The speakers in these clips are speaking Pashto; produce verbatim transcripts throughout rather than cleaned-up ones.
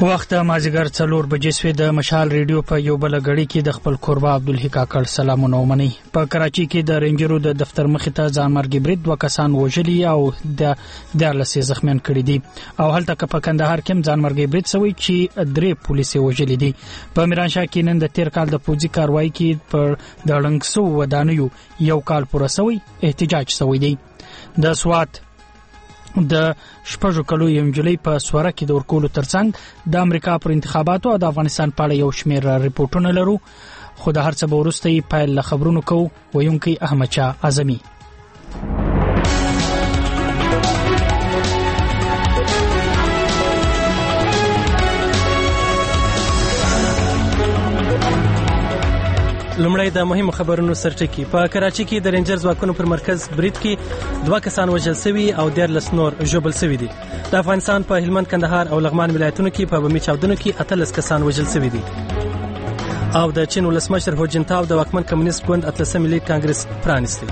وخت مازیګر څلور بجې سوې د مشال ریډیو په یو بل غړي کې د خپل قربا عبدالحق کاکړ سلامونه ومني. په کراچي کې د رینجرو د دفتر مخې ته ځانمرګي برید دوه کسان وژلي او د دیارلس زخمیان کړي دي او هلته په کندهار کې ځانمرګي برید شوی چې درې پولیس وژلي دي. په میرانشاه کې نن د تیر کال د پوځي کاروایی کې پر د لنګسو ودانیو یو کال پوره شوی احتجاج شوی دی. د سوات د شپږو کلو یو نجلۍ په سوره کې د ورکولو ترڅنګ د امریکا پر انتخاباتو او د افغانستان په اړه یو شمېر ریپورتونه لرو، خو د هر څه به وروسته یې پیل له خبرونو کوو. ویونکی احمد شاه اعظمي. لومړی د مهمو خبرونو سرټکی. په کراچي کې د رینجر ځواکونو پر مرکز برید کې دوه کسان وژل شوي او دیارلس نور ژوبل شوي دي. د افغانستان په هلمند، کندهار او لغمان ولایتونو کې په بمي چاودنو کې اتلس کسان وژل شوي دي. او د چین ولسمشر هو جنتاو د واکمن کمونیست ګوند اتلسم ملي کانګرس پرانیستی.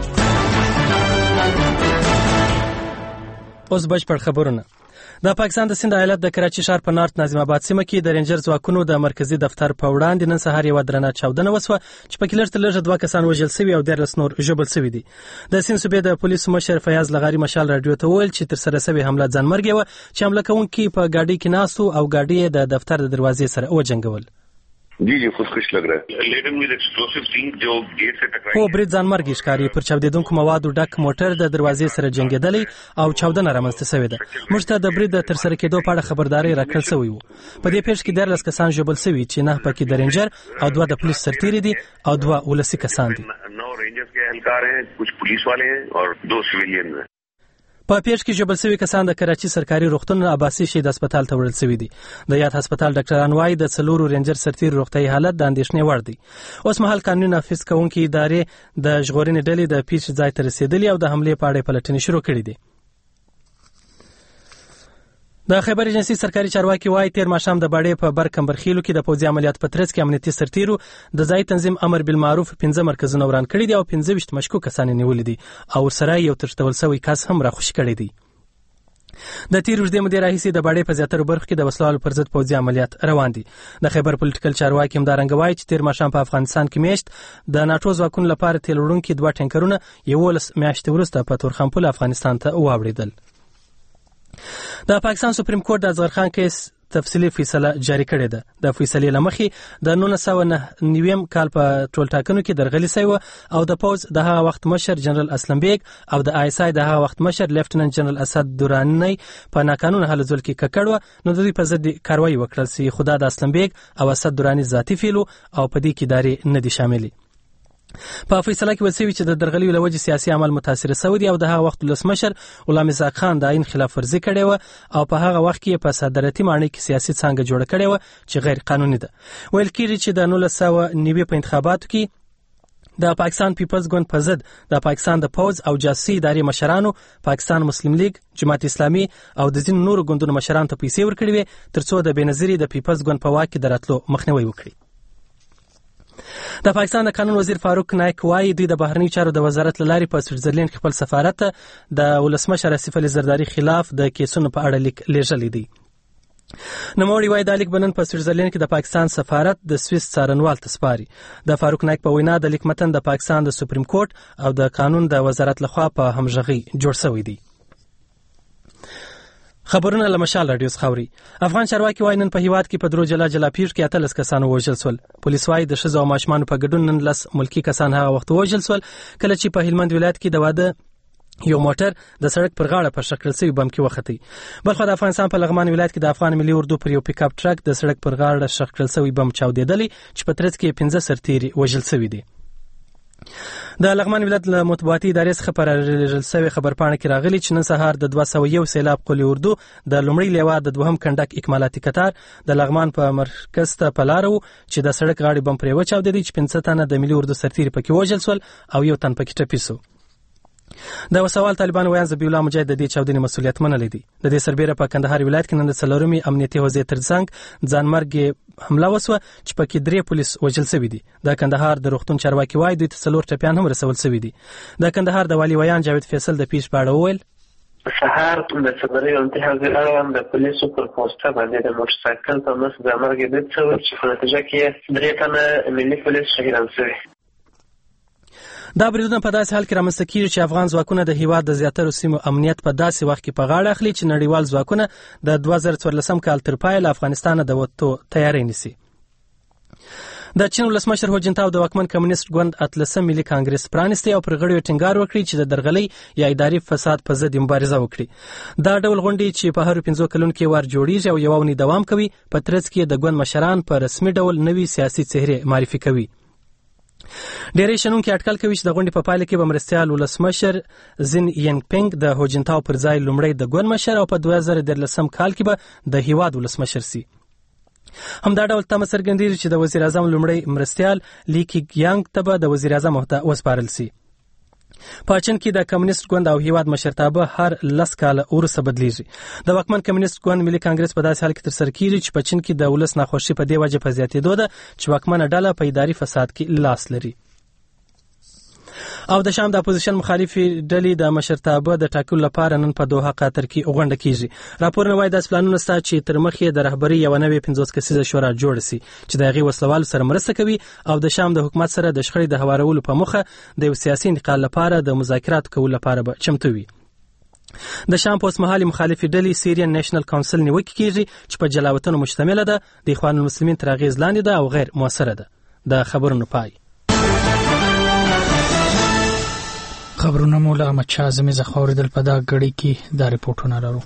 اوس بشپړ خبرونه. د پاکستان د سند ایالت د کراچي ښار په نارت ناظم آباد سیمه کې د رینجر ځواکونو د مرکزی دفتر په وړاندې نن سهار یو درنه چاودنه وسوه چې پکې لږ تر لږه دوه کسان وژل شوي او دیارلس نور ژوبل شوي دي. د سیند صوبې د پولیسو مشر فیاض لغاري مشال رادیو ته وویل چې تر سره شوې حمله ځانمرګي وه چې حمله کوونکي په ګاډۍ کې ناستو او ګاډۍ د دفتر د دروازې سره وجنګول. जी जी खुशखुश लग रहा है लेकिन विद एक्सप्लोसिव थिंग जो गेट से टकराई. خو برید ځانمرګي ښکاري پر چاودیدونکو موادو ډک موټر د دروازې سره جنګېدلی او چاودنه رامنځته شوې ده. موږ ته د برید د ترسره کېدو په اړه خبرداری راکړل شوی و. په دې پیښه کې دیارلس کسان ژوبل شوي چې نه پکې د رینجر او دوه د پولیس سرتیري دي او دوه ولسي کسان دي. نو رینجرز के اهلکار हैं, कुछ पुलिस वाले हैं और दो सिविलियन हैं. په پیښ کې ژوبل شوي کسان د کراچي سرکاري روغتون عباسي شهید هسپتال ته وړل شوي دي. د یاد هسپتال ډاکټران وايي د څلورو رینجر سرتیرو روغتیايي حالت د اندېښنې وړ دی. اوس مهال قانوني نافذ کوونکي ادارې د ژغورنې ډلې د پیښې ځای ته رسېدلي او د حملې په اړه پلټنې شروع کړې دي. د خیبر ایجنسي سرکاري چارواکي وايي تیر ماښام د باډې په بر کمبرخیلو کې د پوځي عملیات په ترڅ کې امنیتي سرتیرو د ځای تنظیم امر بالمعروف پنځه مرکزونه وران کړي دي او پنځه ویشت مشکوک کسان نیولي دي او سره یو تښتول شوی کس هم راخوشي کړی دی. د تیر اوږدې مودې راهیسې د باډې په زیاترو برخو کې د وسلوالو پر ضد پوځي عملیات روان دي. د خیبر پولیټیکل چارواکي همدارنګه وایي چې تیر ماښام په افغانستان کې میاشت د ناټو ځواکونو لپاره تیل وړونکي دوه ټینکرونه یولس میاشتې وروسته په تورخم افغانستان ته واوړېدل. د پاکستان سپریم کورټ د اصغر خان کیس تفصیلي فیصله جاری کړې ده. د فیصلې له مخې د نولس سوه نهه نویم کال په ټولټاکنو کې درغلي شوی او د پوځ د هغه وخت مشر جنرال اسلم بیگ او د آی اس آی د هغه وخت مشر لیفټننټ جنرال اسد درانی په ناقانونه هلو ځول کې ککړ و. نو د دوی په ضد کاروایی وکړل شي. خو دا د اسلم بیگ او اسد درانی ذاتي فعل او په دې کې ادارې نه دي شاملې. په فیصله کې وسوي چې د درغلیو له وجې سیاسي عمل متاثر شوی دی او د هغه وخت ولسمشر غلام اسحاق خان د عین خلاف ورزي کړې و او په هغه وخت کې په صدارتي معنی کې سیاسي څانګه جوړه کړې و چې غیر قانوني ده. ویل کېږي چې د نولس سوه نوي په انتخاباتو کې د پاکستان پیپلز ګوند په ضد د پاکستان د پوځ او جاسوسي ادارې مشرانو پاکستان مسلم لیگ، جماعت اسلامي او د ځینو نورو ګوندونو مشرانو ته پیسې ورکړې وې ترڅو د بېنظیري د پیپلز ګوند په واک کې د راتلو مخنیوی وکړي. د پاکستان د قانون وزیر فاروق نایک وايي دوی د بهرنی چارو د وزارت له لارې په سویټزرلند کې خپل سفارت ته د ولسمشر آصف علي زرداري خلاف د کیسونو په اړه لیک لیږلی دی. نوموړي وايي دا لیک به نن په سویټزرلند کې د پاکستان سفارت د سویس څارنوال ته سپاري. د فاروق نایک په وینا د لیک متن د پاکستان د سپریم کورټ او د قانون د وزارت لخوا په همغږي جوړ شوی دی. خبرونه له مشال رادیو څخه اوري. افغان چارواکي وايي نن په هیواد کې په درو جلا جلا پیښو کې اتلس کسان وژل شول. پولیس وايي د ښځو او ماشومانو په ګډون نن لس ملکي کسان هغه وخت وژل شول کله چې په هلمند ولایت کې د واده یو موټر د سړک پر غاړه په شکل سوي بم کې وختی. بلخو د افغانستان په لغمان ولایت کې د افغان ملي اردو پر یو پیک اپ ټرک د سړک پر غاړه شکل سوي بم چاودېدلی چې په ترڅ کې پنځه سرتیري وژل شوي دي. د لغمان ولایت له مطبوعاتي ادارې څخه پر رالیږل شوې خبرپاڼه کې راغلي چې نن سهار د دوه سوه یو سیلاب قلي اردو د لومړي لیوا د دوهم کنډک اکمالاتي قطار د لغمان په مرکز ته په لاره و چې د سړک غاړې بم پرې وچاودېدی چې پنځه تنه د ملي اردو سرتیري پکې وژل شول او یو تن پکې ټپي شو. د وسوال طالبان ویان ذبیح الله مجاهد د دې چاودنې مسؤلیت منلی دی. د دې سربیره په کندهار ولایت کې نن د څلورمې امنیتي حوزې ترڅنګ ځانمرګي حمله وسوه چې پکې درې پولیس وژل شوي دي. د کندهار د روغتون چارواکي وايي دوی ته څلور ټپیان هم رسول شوي دي. د کندهار د والي ویان جاوید فیصل د پیښې په اړه وویل سهار د صدري انتها اړوند د پولیسو پر پوسټه باندې د موټر سایکل په مخ د مرګ د څو چې په نتیجه کې درې تنه ملي پولیس شهیدان شوي. دا بریدونه په داسې حال کې رامنځته کیږي چې افغان ځواکونه د هیواد د زیاترو سیمو امنیت په داسې وخت کې په غاړه اخلي چې نړیوال ځواکونه د دوه زره څوارلسم کال تر پایه له افغانستانه د وتو تیاری نیسي. د چین ولسمشر هو جنتاو د واکمن کمونیست ګوند اتلسم ملي کانګرس پرانیستی او پر غړیو ټینګار وکړي چې د درغلۍ یا اداري فساد په ضد مبارزه وکړي. دا ډول غونډې چې په هر پنځو کلونو کې وار جوړیږي او یو اونۍ دوام کوي په ترڅ کې د ګوند مشران په رسمي ډول نوي سیاسي څهرې معرفي کوي. ډېری شنونکي اټکل کوي چې د غونډې په پایله کې به مرستیال ولسمشر زین ینګ پینګ د هو جنتاو پر ځای لومړی د ګوند مشر او په دوه زره دیارلسم کال کې به د هیواد ولسمشر سي. همدا ډول تمه څرګندېږي چې د وزیر اعظم لومړی مرستیال لی کیګیانګ ته به د وزیر اعظم عهده وسپارل سي. په چین کې د کمونیست ګوند او هیواد مشرتابه هر لس کاله وروسته بدلیږي. د واکمن کمونیست ګوند ملي کانګرس په داسې حال کې ترسره کیږي چې په چین کې د ولس ناخوښي په دې وجه په زیاتېدو ده چې واکمنه ډله په اداري فساد کې لاس لري. او د شام د اپوزیشن مخالفي ډلې د مشرتابه د ټاکلو لپاره نن په دوحه قطر کې غونډه کیږي. راپورونه وايي داسې پلانونه شته چې تر مخې د رهبرۍ یوه نوې پنځوس کسیزه شورا جوړه سي چې د هغې وسلوالو سره مرسته کوي او د شام د حکومت سره د شخړې د هوارولو په موخه د یو سیاسي انتقال لپاره د مذاکراتو کولو لپاره به چمتو وي. د شام په اوسمهالي مخالفي ډلې سیریان نیشنل کونسل نیوکه کیږي چې په جلاوطنو مشتمله ده، د اخوان المسلمین تر اغېز لاندې ده او غیر موثره ده. د خبرونو پای. خبرونه مو له احمد شاه اعظمي څخه اورېدل. په دا غړي کې دا ریپورټونه لرو.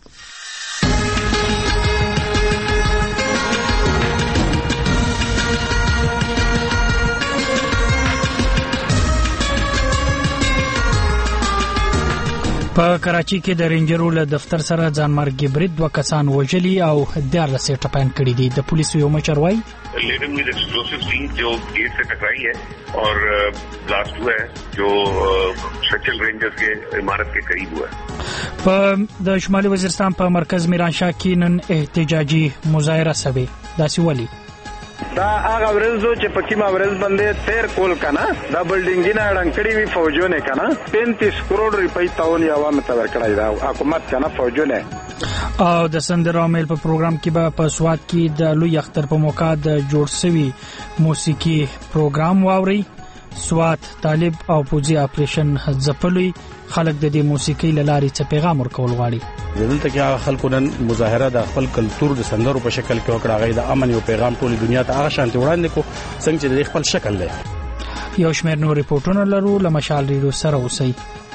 په کراچي کې د رینجرو له دفتر سره ځانمرګي برید دوه کسان وژلي او دیارلس یې ټپیان کړي دي. د پولیسو یو مشر وایي लेडन विद एक्सप्लोसिव टीम जो गेट से टकराई है और ब्लास्ट हुआ है जो सचल रेंजर्स के इमारत के करीब हुआ है. په د شمالي وزیرستان په مرکز میرانشاه کې نن احتجاجي مظاهره سوي. داسې ولي دا هغه ورځو چې په کیما ورځ باندې تیر کول کنه دا بلډینګونه اړنکړي وی فوجونه کنه پینتیس کروڑ روپۍ تاون یا عوام ته ورکړای دا حکومت کنه فوجونه. او د سندرو میل په پروګرام کې به په سواد کې د لوی اختر په موقع د جوړ شوی موسیقي پروګرام واوري. سواد طالب او پوزي اپریشن ځپلوي خلک د دې موسیقي لارې څخه پیغام ورکول غواړي. دلته کې خلکو نن مظاهره د خپل کلچر د سندرو په شکل کې وکړه. غي د امن یو پیغام ټول دنیا ته هغه شانتي وړاندې کو څنګه چې د خپل شکل لري. یو شمېر نور ریپورتونه لرو. لمشال ریډیو سره اوسئ.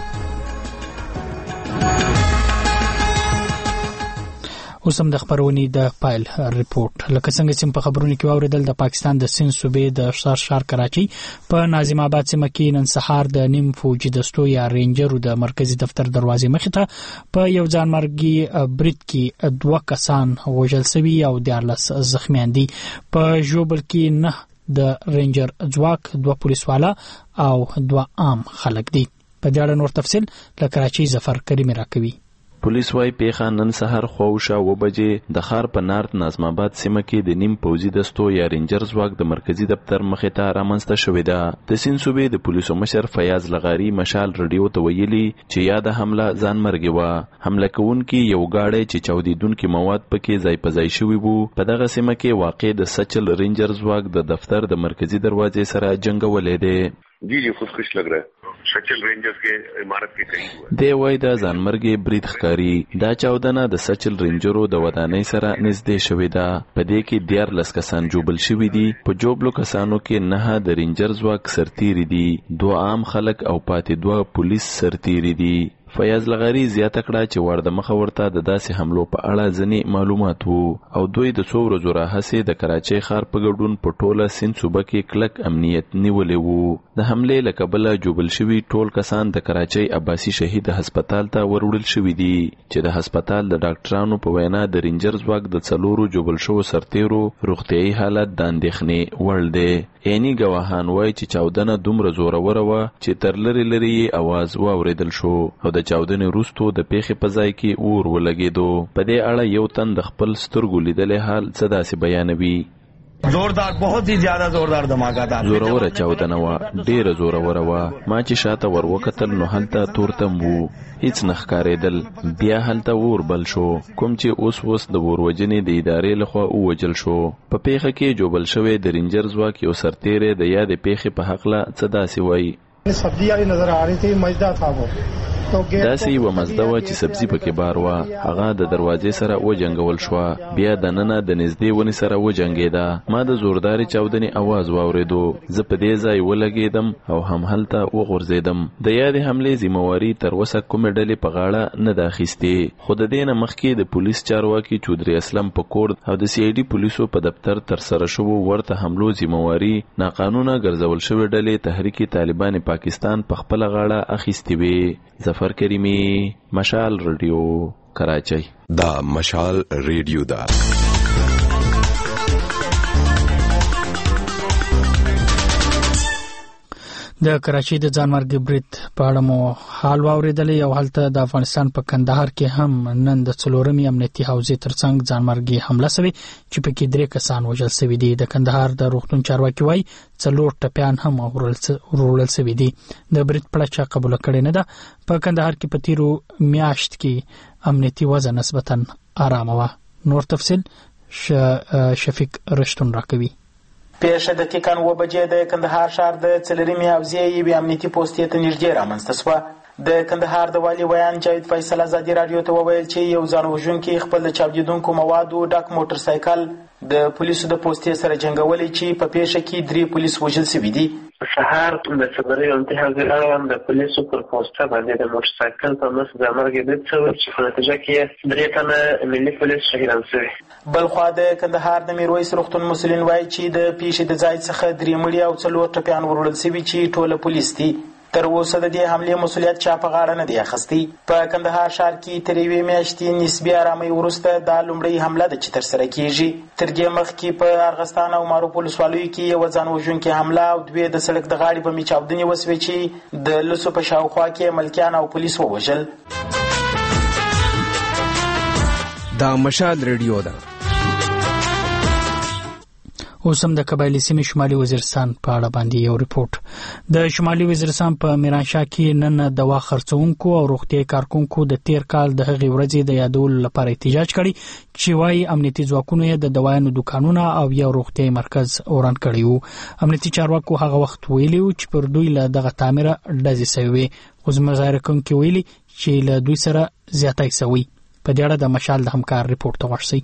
اوس هم د خبرونې د پایل ریپورت. لکه څنګه چې په خبرونو کې واوریدل د پاکستان د سند صوبې د شهر شهر کراچي په ناظم آباد سیمه کې نن سهار د نیم فوجي دستو یا رینجرو د مرکزی دفتر دروازې مخې ته په یو ځانمرګي برید کې دوه کسان وژل شوي او دیارلس زخمیان دي. په ژوبل کې نه د رینجر ځواک، دوه پولیسوالا او دوه عام خلک دي. په دې اړه نور تفصیل له کراچي ظفر کریم راکوي. پولیس وايي پیښه نن سهار خواوشا و بجې د ښار په نارت ناظم آباد سیمه کې د نیم پوځي دستو یا رینجر ځواک د مرکزی دفتر مخې ته رامنځته شوې ده. د سیند صوبې د پولیسو مشر فیاض لغاري مشال رادیو ته ویلي چې یا د حمله ځانمرګي وه. حمله کوونکي یو گاډی چې چاودیدونکي مواد پکې ځای په ځای شوي وو په دغه سیمه کې واقع د سچل رینجر ځواک د دفتر د مرکزی دروازې سره جنګولې ده. जी जी खुश लग रहा है. सचल रेंजर्स के इमारत के करीब हुआ. دی وای د ځانمرګي برید ښکاری. دا چاودنه د سچل رینجرو د ودانۍ سره نږدې شوې ده. په دې کې دیارلس کسان جوبل شوي دي. په جوبلو کسانو کې نه د رینجر ځواک سرتیري دي، دوه عام خلک او پاتې دوه پولیس سرتیري دي. فیاض لغاری زیاته کړه چې ور د مخه ورته د داسې حملو په اړه ځینې معلومات وو او دوی د څو ورځو راهیسې د کراچۍ ښار په ګډون په ټوله سیند صوبه کې کلک امنیت نیولی وو. د حملې له کبله جوبل شوي ټول کسان د کراچۍ عباسي شهید هسپتال ته وروړل شوي دي چې د هسپتال د ډاکټرانو په وینا د رینجر ځواک د څلورو جوبل شوو سرتیرو روغتیایي حالت د اندېښنې وړ دی. عیني ګواهان وایي چې چاودنه دومره زوروره وه چې تر لرې لرې یې اواز واورېدل شو او د چاودنې وروستو د پیښې په ځای کې اور ولګېدو. په دې اړه یو تن د خپل سترګو لیدلی حال څه داسې بیانوي. जोरदार बहुत ही ज्यादा जोरदाار धमाका था. زوروره چاودنه وا ډیره زوروره وا. ما چې شاته ور وکتل نو هلته تورتم وو، هیڅ نه ښکارېدل. بیا هلته اور بل شو، کوم چې اوس اوس د وروجنې د ادارې لخوا ووجل شو. په پیښه کې جوبل شوی د رینجر ځواک یو سرتیری د یادې پیښې په حقله څه داسې وایي. सब्जी वाली नजर आ रही थी, मजदा था वो. داسې یوه مزده وه چې سبزي پکې بار وه. هغه د دروازې سره وجنګول شوه، بیا د ننه د نږدې ونې سره وجنګېده. ما د زوردارې چاودنې اواز واورېدو. زه په دې ځای ولګېدم او هم هلته وغورځېدم. د یادې حملې ذمهواري تر اوسه کومې ډلې په غاړه نه ده اخیستې، خو د دې نه مخکې د پولیس چارواکي چودري اسلم پکور او د سی آی ډي پولیسو په دفتر ترسره شوو ورته حملو ذمهواري ناقانونه ګرځول شوې ډلې تحریک طالبان پاکستان په خپله غاړه اخیستې وې. ظفر کریمی، مشال ریډیو، کراچۍ. دا مشال ریډیو دا د کراچۍ د ځانمرګ برید په اړه مو حال واورېدلی او هلته د افغانستان په کندهار کې هم نن د څلورمې امنیتي حوزې ترڅنګ ځانمرګي حمله سوې چې پکې درې کسان وژل سوي دي. د کندهار د روغتون چارواکي وایي څلور ټپیان هم وروړل سوي دي. د برید پړه چا قبوله کړې نه ده. په کندهار کې په تیرو میاشت کې امنیتي وضع نسبتا آرامه وه. نور تفصیل شفیق رشتون راکوي. پیښه دقیقاً اوه بجې د کندهار ښار د څلورمې حوزې یوې امنیتي پوستې ته نږدې رامنځته شوه. د کندهار د والي ویان جاوید فیصل ازادي راډیو ته وویل چې یو ځان وژونکي خپل د چاودېدونکو موادو ډک موټر سایکل د پولیسو د پوستې سره جنګولی چې په پیښه کې درې پولیس وژل شوي دي. سهار د څلورمې امنیتي حوزې اړوند د پولیسو پر پوسته باندې د موټر سایکل په مس ځانمرګي برید شوی چې په نتیجه کې درې تنه ملي پولیس شهیدان شوي. بلخوا د کندهار د میرویس روغتون مسؤلین وایي چې د پیښې د ځای څخه درې مړي او څلور ټپیان وروړل شوي چې ټوله پولیس دي. تر اوسه د دې حملې مسؤلیت چا په غاړه نه دی اخیستی. په کندهار ښار کې تر یوې میاشتې نسبي آرامۍ وروسته دا لومړۍ حمله ده چې ترسره کیږي. تر دې مخکې په ارغستان او معروف ولسوالیو کې یوه ځان وژونکې حمله او دوې د سړک د غاړې بمي چاودنې وسوې چې د لسو په شاوخوا کې ملکیان او پولیس ووژل. دا مشال ریډیو ده. اوس هم د قبایلي سیمې شمالي وزیرستان په اړه باندې یو ریپورت. د شمالي وزیرستان په میرانشاه کې نن دوا خرڅونکو او روغتیايي کارکونکو د تیر کال د هغې ورځې د یادولو لپاره احتجاج کړی چې وایي امنیتي ځواکونو یې د دوايانو دکانونه او یو روغتیايي مرکز وران کړی وو. امنیتي چارواکو هغه وخت ویلي و چې پر دوی له دغه تعمیره ډزې سوي وې، خو مظاهره کوونکي ویلي چې له دوی سره زیاتی سوي. په دې اړه د مشال د همکار ریپورت ته غوښ شئ.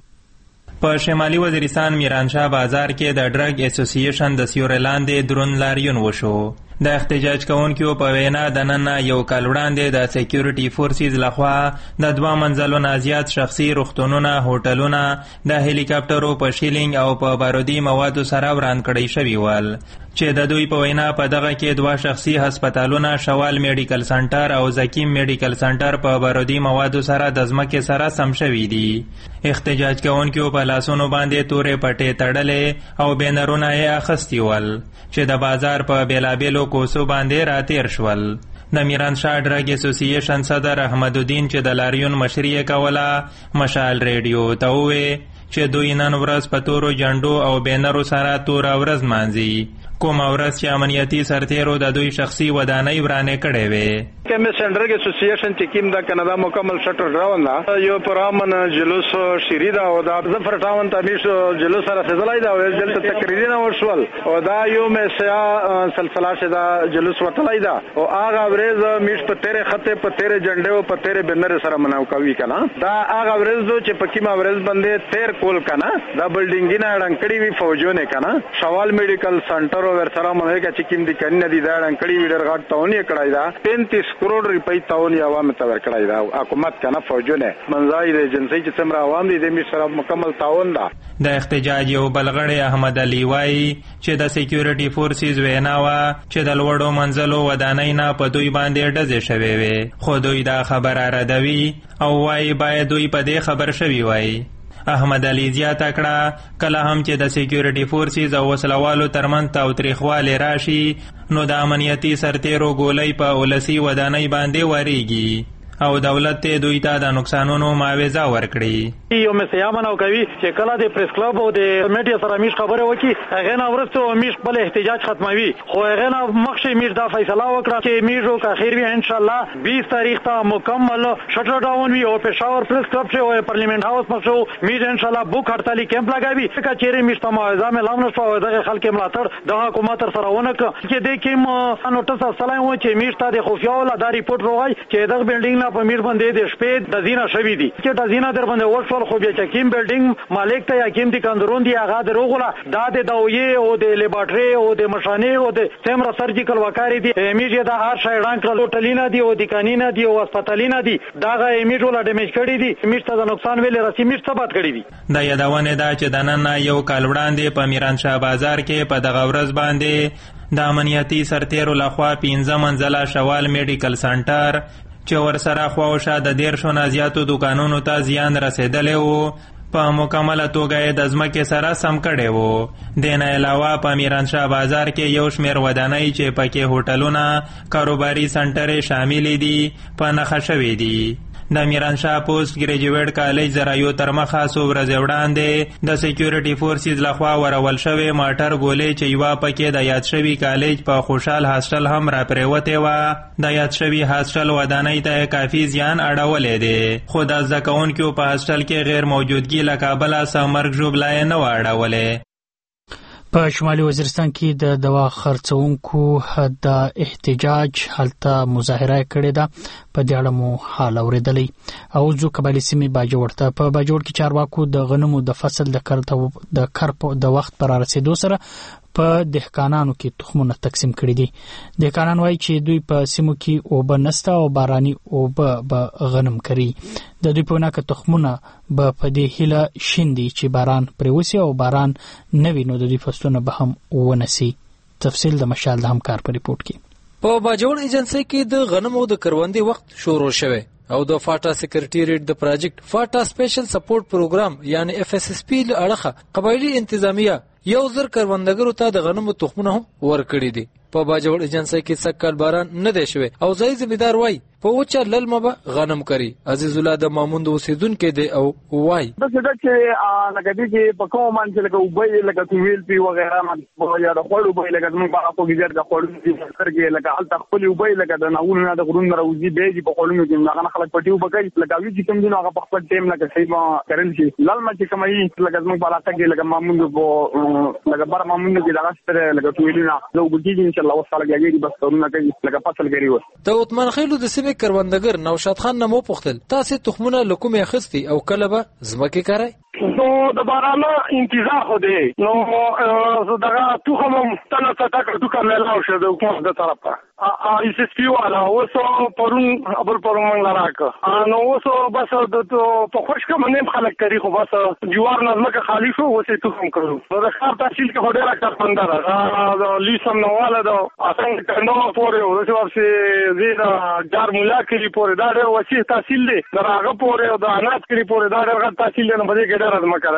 په شمالي وزیرستان میرانشاه بازار کې د ډرګ اسوسییشن د سیوري لاندې درون لاریون وشو. د احتجاج کوونکو په وینا د نن یو کال وړاندې د سکیورټي فورسز لخوا د دوه منزلونو زیات شخصي روغتونونه، هوټلونه د هلیکاپټرو په شیلینګ او په بارودي موادو سره وران کړی شوي ول، چې د دوی په وینا په دغه کې دوه شخصي هسپتالونه، شوال میډیکل سنټر او زکیم میډیکل سنټر په بارودي موادو سره د ځمکې سره سم شوي دي. احتجاج کوونکو په لاسونو باندې تورې پټې تړلې او بینرونه یې اخیستي ول چې د بازار په بیلابیلو کوڅو باندې راتیر شول. د میرانشاه ډرګ اسوسییشن صدر احمد الدین چې د لاریون مشري یې کوله مشال ریډیو ته وویل چې دوی نن ورځ په تورو جنډو او بینرو سره توره ورځ مانځي، کومه ورځ چې امنیتي سرتیرو د دوی شخصي ودانۍ ورانې کړې وې. کمیشن ډرګ اسوسییشن چې کیم دا کنه دا مکمل شټر ډاون دا یو پرامن جلوس شری دا او دا ظفر ټاون ته میش جلوس سره فضلای دا او دلته تقریرونه وشول او دا یو مسیا سلسله شدا جلوس وتلای دا او هغه ورځ میش په تیرې خطه په تیرې جنډې او په تیرې بنر سره مناو کوي کنه دا هغه ورځ چې په کیما ورځ باندې تیر کول کنه دا بلډینګینه ډنکړی وی فوجونه کنه شوال میډیکل سنټر او ورسره مونږه چې کیم دي کنه دي دا ډنکړی وی ډر غټ تاونی کړای دا پینتیس کروڑ روپۍ تاونی عوام ته ورکړای دا حکومت کنه فوجونه منځای د جنسي چې څومره عوام دي د می سره مکمل تاون دا. د احتجاج یو بلغړی احمد علي وایي چې د سکیورټي فورسز وینا وا چې د لوړو منځلو ودانۍ نه په دوی باندې ډزې شوې وې، خو دوی دا خبره ردوي او وایي باید دوی په دې خبر شوي وای. احمد علي زیاته کړه کله هم چې د سکیورټي فورسز او وسلوالو ترمنځ تاوتریخوالی راشي نو د امنیتي سرتیرو ګولۍ په ولسي ودانۍ باندې وریږي. او دولت ته دوی ته د نقصانونو معاوضه ورکړي. یو مسیا منو کوي چې کله د پریس کلب او د میډیا سره میش خبره وکي هغه نه ورسته میش خپل احتجاج ختموي خو هغه نه مخشي میش دا فیصله وکړه چې میشو کا خیر وي ان شاء الله بیس تاریخ ته مکمل شټر ډاون وي او پېښور پریس کلب چې او پارلیمنت هاوس مخشو میش ان شاء الله بوک هړتالي کیمپ لګوي چې چیرې میش ته معاوضه ملام نشو او دغه خلک ملاتړ د حکومت سره ونه چې د کوم نوټس اصلای و چې میش ته د خفیا ولا د ریپورت راغی چې دغه بلډینګ نه په میش باندې د شپې د زینا شوی دي چې د زینا در باندې ورسول خو بیا چې کوم بلډینګ مالک ته یقین دي کندرون دی هغه دروغله دا د دویې او د لیبارټری او د مشانې او د سیمرا سرجیکل وکاري دي میش د هر شای رانک لوټلینا دي او د کانینا دي او هسپتالینا دي داغه میش ولا ډیمیج کړي دي میش ته د نقصان ویل رسمي میش ثبت کړي دي. دا یادونه ده چې د نن یو کال وړاندې په میرانشاه بازار کې په دغه ورځ باندې د امنیتي سرتیرو لخوا پنځه منزله شوال میډیکل سنټر چې ورسره خواوشا د دیرشو نه زیاتو دوکانونو ته زیان رسیدلی و په مکمله توګه د ځمکې سره سم کړی و. د نه علاوه په میرانشاه بازار کې یو شمېر ودانۍ چې پکې هوټلونه کاروباري سنټرې شاملې دي په نښه شوي دي. د میرانشاه پوسټ ګریجویټ کالج زرایو تر مخه څو ورځې وړاندې د سکیورټي فورسز لخوا ورول شوی ماټر ګولۍ چې یوه پکې د یاد شوي کالج په خوشحال هاسټل هم راپرېوتې وه. د یاد شوي هاسټل ودانۍ ته کافي زیان اړولی دی خو د زده کوونکو په هاسټل کې غیر موجودګي له کابله څه مرګ ژوبلی نه وه اړولی. په شمالي وزیرستان کې د دوا خرڅونکو د احتجاج هلته مظاهره کړې ده. په دې اړه مو حال اورېدلی. او ځو قبایلي سیمې باجوړ ته په باجوړ کې چارواکو د غنمو د فصل د کر د کر د وخت پر رسیدو سره په دهقانانو کې تخمونه تقسیم کړي دي. دهقانان وایي چې دوی په سیمو کې اوبه نسته او باراني اوبه به غنم کوي. د دوی په وینا که تخمونه به په دې هیله شیندي چې باران پرې وسي او باران نه وي نو د دوی فصلونه به هم ونسي. تفصیل د مشال د همکار په ریپورت کې. په باجوړ ایجنسۍ کې د غنمو د کروندې وخت شروع شوی او د فاټا سکرټریټ د پروجیکټ فاټا سپیشل سپورټ پروګرام یعنی اف اس اس پی له اړخه قبایلي انتظامیه یو زر کروندګرو ته د غنمو تخمونه هم ورکړي دي. په باجوړ ایجنسۍ کې سکل باران نه دی شوی او ځای ذمہدار وای په وچه للمه به غنم کوي. عزیز الله د ماموند اوسیدونکو دی او وای د څه چې لکه دې چې په کوم باندې لکه وبې لکه تویل پی وغیرہ باندې یا د خړو به لکه موږ په خپل ګزر د خړو چې سرګي لکه حالت خپل وبې لکه د ناول نه د غرون راوځي به په خړو کې لکه خلک پټیو بګي لکه وی چې کوم دي هغه په خپل ټیم لکه صحیح ما کړل شي للمه چې کومي لکه موږ په راته کې لکه ماموند په لکه بار ماموند کې دغه ستره لکه تویل نه نو وګړي ان شاء الله وصله کېږي بس ترونه کوي لکه فصل کوي. د عثمان خیلو د سیمې کروندګر نوشاد خان نمو پختل تاسو تخمونه لکومه خستی او کله به زمکه کوي؟ نو د باران انتظار خو دی نو دغه تخم تنه تک ټکا ملاو شه د حکومت د طرفه ا اس اس پی والا اوسو پرون ابل پرون منګ راک نو اوسو بس د په خوشک باندې خلک کوي خو بس جوار نظمکه خالی شو اوسه تخم کړو نو د خار تحصیل کې هډه راکړ پندره د لیسم نو والا د اسنګ کندو پورې اوسه ورسې زیرا جار مولا کې پورې دا ډېر وسیع تحصیل دی دراغه پورې د انات کې پورې دا ډېر تحصیل نه بده کې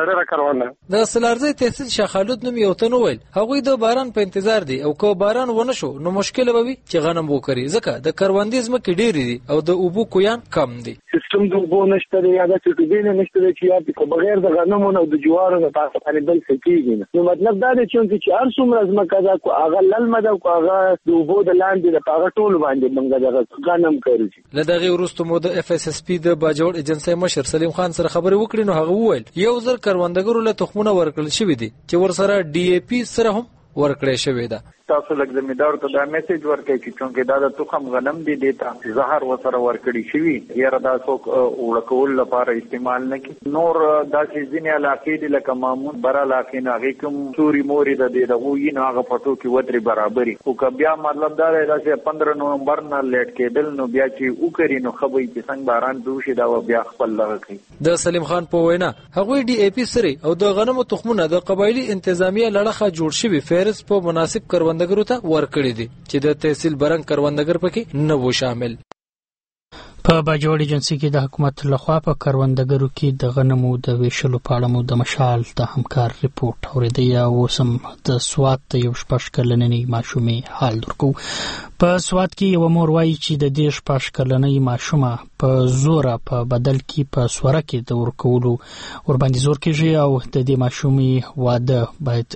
د سلارزی تحصیل شاخالود نوم یو تن ویل هغوی د باران په انتظار دي او که باران ونه شو نو مشکل به وي چې غنم وکړي ځکه د کروندې ځمکې ډېرې دي او د اوبو کویان کم دي. سیستم د اوبو نشته دی یا د چټوبې نشته دی چې یا په بغیر د غنمو او د جوارو نه تاسو باندې بل څه کیږي نو مطلب دا دی چې هر څومره ځمکه دا کو هغه للمه دا کو هغه د اوبو د لاندې د هغه ټول باندې موږ د غنم کوي. له دغه وروسته مو د اف اس اس پی د باجوړ ایجنسۍ مشر سلیم خان سره خبرې وکړې نو هغه وویل یو زر کروندګرو له تخمونه ورکړل شوی دي چې ورسره ډي اي پی سره هم ورکړې شوی ده. تاسو لږ زمیدار ته دا میسج ورکړئ چې چونکې دا د تخم غنم دی دیتا زهر وسره ورکړي شوی یاره دا څوک وړکول لپاره استعمال نه کی نور دا چې ځینې علاقې دي لکه مامون بر علاقې نه هغې کوم سوري موري د دې دغو یي نو هغه پټو کې ودرې برابري خو که بیا مطلب دا دی چې پندره نومبر نه لیټ کېدل نو بیا چې وکړي نو ښه به وي چې څنګه باران به وشي دا بیا خپل دغه کوي. د سلیم خان په وینا هغوی ډي اي پي سره او د غنمو تخمونه د قبایلي انتظامیه لړخه جوړ شوي فهرست په مناسب کروندګرو ته ورکړي دي چې د تحصیل برنګ کروندګر پکې نه وو شامل. په باجوړ ایجنسی کې د حکومت لخوا په کروندګرو کې د غنمو د ویشلو په اړه مو د مشال د همکار ریپورت اوریدي او سم د سوات د یو شپږ کلنې ماشومې حال درکو. په سوات کې یو مور وایي چې د دې شپږ کلنې ماشومه په زور په بدل کې په سوره کې د ورکولو ور باندې زور کېږي او د دې ماشومې واده باید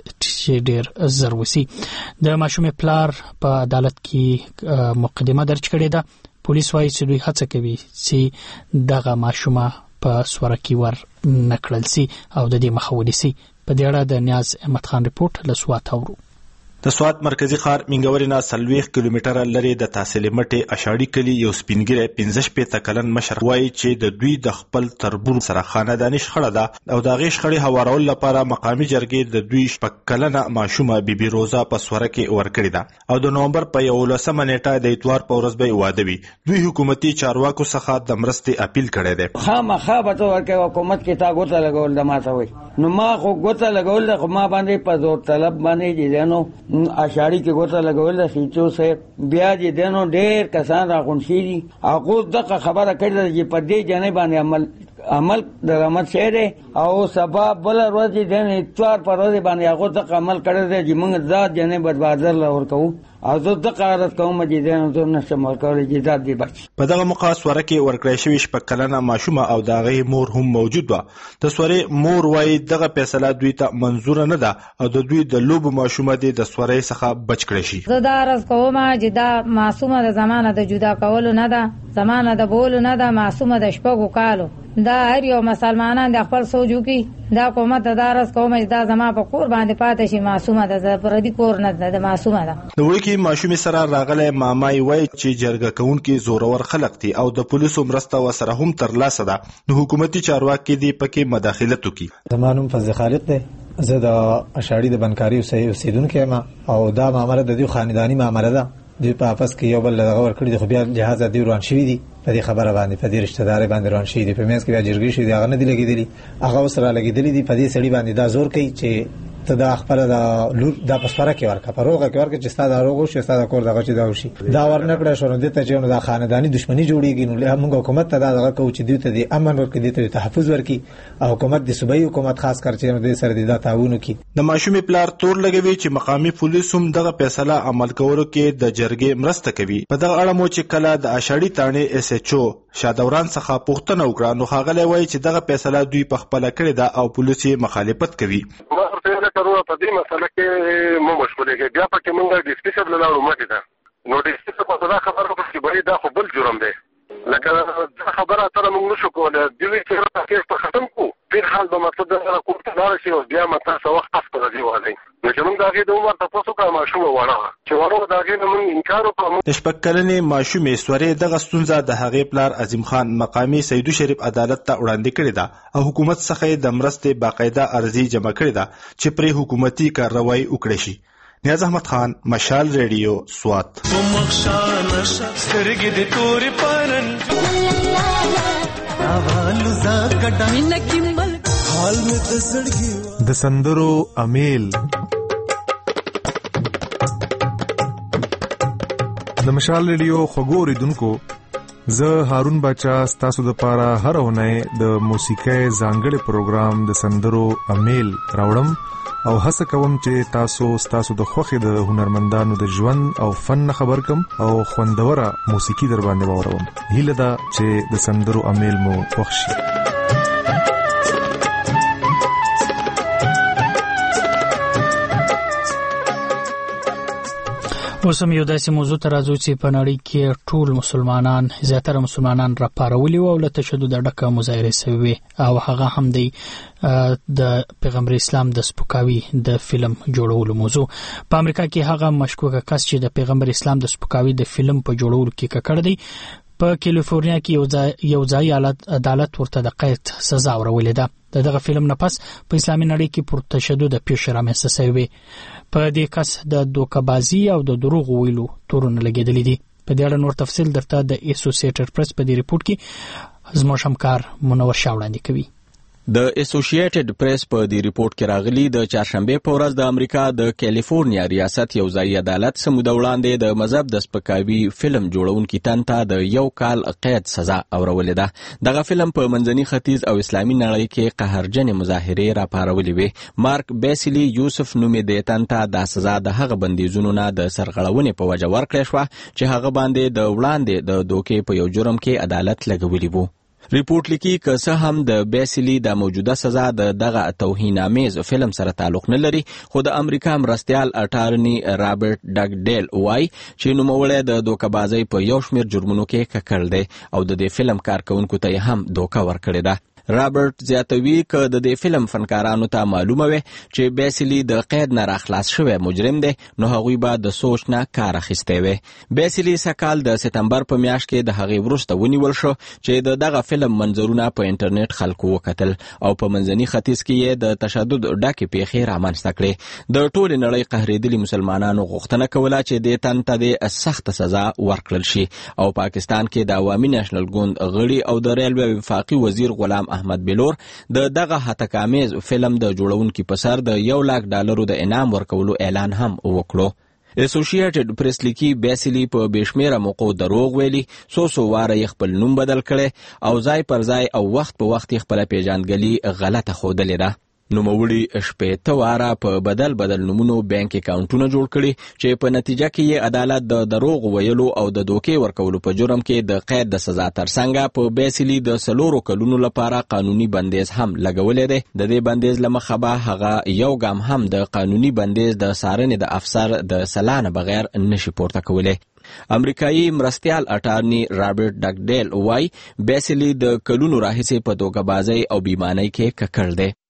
ډېر زر وسی. د ماشومې پلار په عدالت کې مقدمه درج کړې ده. پولیس وايي چې دوی هڅه کوي چې دغه ماشومه په سوره کې ور نکړل سي او د دې مخه ونیسي. په دې اړه د نیاز احمد خان ریپورت له سوات اورو. د سوات مرکزی ښار منګوري نه سلويخ کیلومتره لري د تحصیل مټي اشاړي کلی یو سپینګره پنځه شپږ کلن مشر وایي چې د دوی د خپل تربور سره خانداني شخړه ده او د غیش خړې هوارول لپاره مقامی جرګې د دوی شپږ کلنه ماشومه بیبي روزا په سوره کې ورکړې ده او د نومبر په یولسمه نیټه د اتوار په ورځ به واده وي. دوی حکومتي چارواکو څخه د مرستې اپیل کړی دی. خامخا به تو ورکه حکومت کې تا ګوته لګول د ماته وي نو ما خو ګوته لګول د ما باندې په زور طلب باندې دي نو اشاړي کې ګوته لګول د سيچو سه بیا دې دنو ډېر کسان راغونډي دي. هغه دغه خبره کړې چې په دې جنې باندې عمل عمل د رحمت شه او سبب بل ورځ دې نه اتوار پر ورځ باندې هغه دغه عمل کړی چې موږ ذات جنې بربادر لور کوو او زه د قرارت کوم چې دې نو نه شمول کولای چې ذات دې بچ. په دغه موقع سوره کې ورکړی شوی شپږ کلنه ماشومه او دغه مور هم موجود و. د سوره مور وايي دغه فیصله دوی ته منزور نه ده او د دوی د لوب ماشومه د سوره څخه بچ کړی شي. زه دا عرض کوم چې دا معصومه د زمانه د جدا کولو نه ده، زمانه د بولو نه ده، معصومه د شپږو کالو. دا هر یو مسلمانان د خپل سوچو کې دا کومه تدارس کوم چې دا زما په کور باندې پاتې شي معصومه ده، پردي کور نه ده، د معصومه ده. د وړکي ماشومې سره راغله مامای وای چې جرګه کوونکي زورور خلک دي او د پولیسو مرسته وسره هم ترلاسه ده نو حکومتي چارواکي دي پکې مداخلت وکړي. زمانوم فضل خالق ده، زه د اشاړي د بنکاری اوسیدونکو یم او دا معاملې د دوی خاندانی معاملې ده. دوی په افس کې یو بل لغه ورکړي خو بیا جهاز دی روان شوی دی په دې خبره باندې په دې رشتہ داري باندې روان شوی دی په مېز کې بیا جرګې شوی دی هغه نه دی لګیدلی هغه وسره لګیدلی دی په دې سړي باندې دا زور کوي چې ته دا خبره دا لور دا پسوره کې ورکا پروغه کې ورکه چې ستاسو روغو شي ستاسو کور دغه چې دا وشي دا ورنکړه شو نو دته چې نو دا خاندانی دښمنی جوړیږي نو له موږ حکومت ته دا دغه کوو چې دوی ته د امن ورکړي دي ته تحفظ ورکړي او حکومت د صوبایي حکومت خاص کر چې د سره د تعاون کوي. د ماشومې پلار تور لګوي چې مقامی پولیس هم دغه فیصله عمل کولو کې د جرګې مرسته کوي. په دغه اړه مو چې کله د اشاړي تانه اس ایچ او شادوران څخه پوښتنه وکړه نو هغه وایي چې دغه فیصله دوی په خپل کړی دا او پولیس مخالفت کوي. په دې مسله کې مو مشغوله کې بیا پکې موږ ډیسکشن لاله مټی دا نو ډیسکشن په دا خبره کې به دا خو بل جرم دی لکه دا خبره تر موږ نشو کولای د دې چې تاسو په ختم کو په حال به مطلب دا کومه لار شي او بیا ماته څه وخت تاسو راځي وایي نو چې موږ دا غي د عمر تاسو کومه ماشومه وره چې ورو دا غي موږ انکار وکړو. د شپږ کلنې ماشومې سورې دغه ستونزه د هغې پلار عظیم خان مقامی سیدو شریف عدالت ته وړاندې کړې ده او حکومت څخه د مرستې باقاعده ارزي جمع کړې ده چې پر حکومتي کاروایی وکړي شي. نیاز احمد خان، مشال ریډیو، سوات. د سندرو امیل د مشال ریډیو خبرو دونکو زه هارون بچا ستاسو د پاره هر اونۍ د موسیقۍ ځانګړي پروګرام د سندرو امیل راوړم او هڅه کوم چې تاسو ستاسو د خوښې د هنرمندانو د ژوند او فن خبر کم او خوندوره موسیقي در باندې واوروم. هیله ده چې د سندرو امیل مو خوښ شي. اوس هم یو داسې موضوع ته راځو چې په نړۍ کې ټول مسلمانان زیاتره مسلمانان راپارولي او له تشدد ډکه مظاهرې سوي او هغه هم دی د پیغمبر اسلام د سپکاوي د فلم جوړولو موضوع. په امریکا کې هغه مشکوک کس چې د پیغمبر اسلام د سپکاوي د فلم په جوړولو کې ککړ دی په کیلیفورنیا کې یو ځای عدالت ورته د قید سزا ورولې ده. دغه فلم نه پس په اسلامي نړۍ کې پر تشدد پیښې رامنځته شوې. په دې کس د دوکه‌بازي او د دروغ ویلو تورونه لګېدلې دي. په دې اړه نور تفصیل درته د اسوسییټډ پریس په دې ریپورت کې زموږ همکار منور شاه وړاندې کوي. د اسوسییټډ پریس په دې ریپورت کې راغلي د چهارشنبه په ورځ د امریکا د کالیفورنیا ریاست یو ځای عدالت سموده وړاندې د مذهب د سپکاوي فلم جوړونکي تنته د یو کال قید سزا اورولې ده. دغه فلم په منځني ختیځ او اسلامي نړۍ کې قهرجنې مظاهرې راپارولې وې. مارک بیسلی یوسف نومې د تنته د سزا د هغه بندیزونو نه د سرغړونې په وجه ورکړې شوه چې هغه باندې د وړاندې د دوکې په یو جرم کې عدالت لګولې وو. ریپورت لیکي که څه هم د بیسلی د موجوده سزا د دغه توهینامیز فلم سره تعلق نه لري، خو د امریکا مرستیال اټارنی رابرټ ډګډیل وای چې نوموړی د دوکه‌بازۍ په یو شمېر جرمونو کې ککړ دی او د دې فلم کارکونکو ته هم دوکه ورکړې ده. رابرټ زیاتوي که د دې فلم فنکارانو ته معلومه وي چې بیسلی د قید نه راخلاص شوی مجرم دی، نو هغوی به د سوچ نه کار اخیستی وي. بیسلی سکال د سپتمبر په میاشت کې د هغې وروسته ونیول شو چې د دغه فلم منظرونه په انټرنیټ خلکو وکتل او په منځني ختیځ کې یې د تشدد ډکې پیښې رامنځته کړې. د ټولې نړۍ قهرېدلي مسلمانانو غوښتنه کوله چې دې تن ته د سخته سزا ورکړل شي او پاکستان کې د عوامي نېشنل ګوند غړي او د ریلوې وفاقي وزیر غلام احمد بلور د دغه هتکامیز فلم د جوړونکي په سر د یو لاک ډالرو د انعام ورکولو اعلان هم وکړو. اسوسییټډ پریس لیکي بیسلی په بشمیره موقعو دروغ ویلي، څو څو واره یې خپل نوم بدل کړی او ځای پر ځای او وخت په وخت یې خپله پیژندګلي غلطه ښودلې ده. نوموړي شپېته واره په بدل بدل نومونو بانک اکاونټونه جوړ کړي چې په نتیجه کې یې عدالت د دروغ ویلو او د دوکې ورکولو په جرم کې د قید د سزا ترڅنګ په بیسلی د څلورو کلونو لپاره قانوني بندیز هم لګولی دی. د دې بندیز له مخه به هغه یو ګام هم د قانوني بندیز د څارنې د افسر د سلا نه بغیر نشي پورته کولی. امریکایي مرستیال اټارنی رابرټ ډګډیل وای بیسلی د کلونو راهیسې په دوکه‌بازۍ او بیمانۍ کې ککړ دی.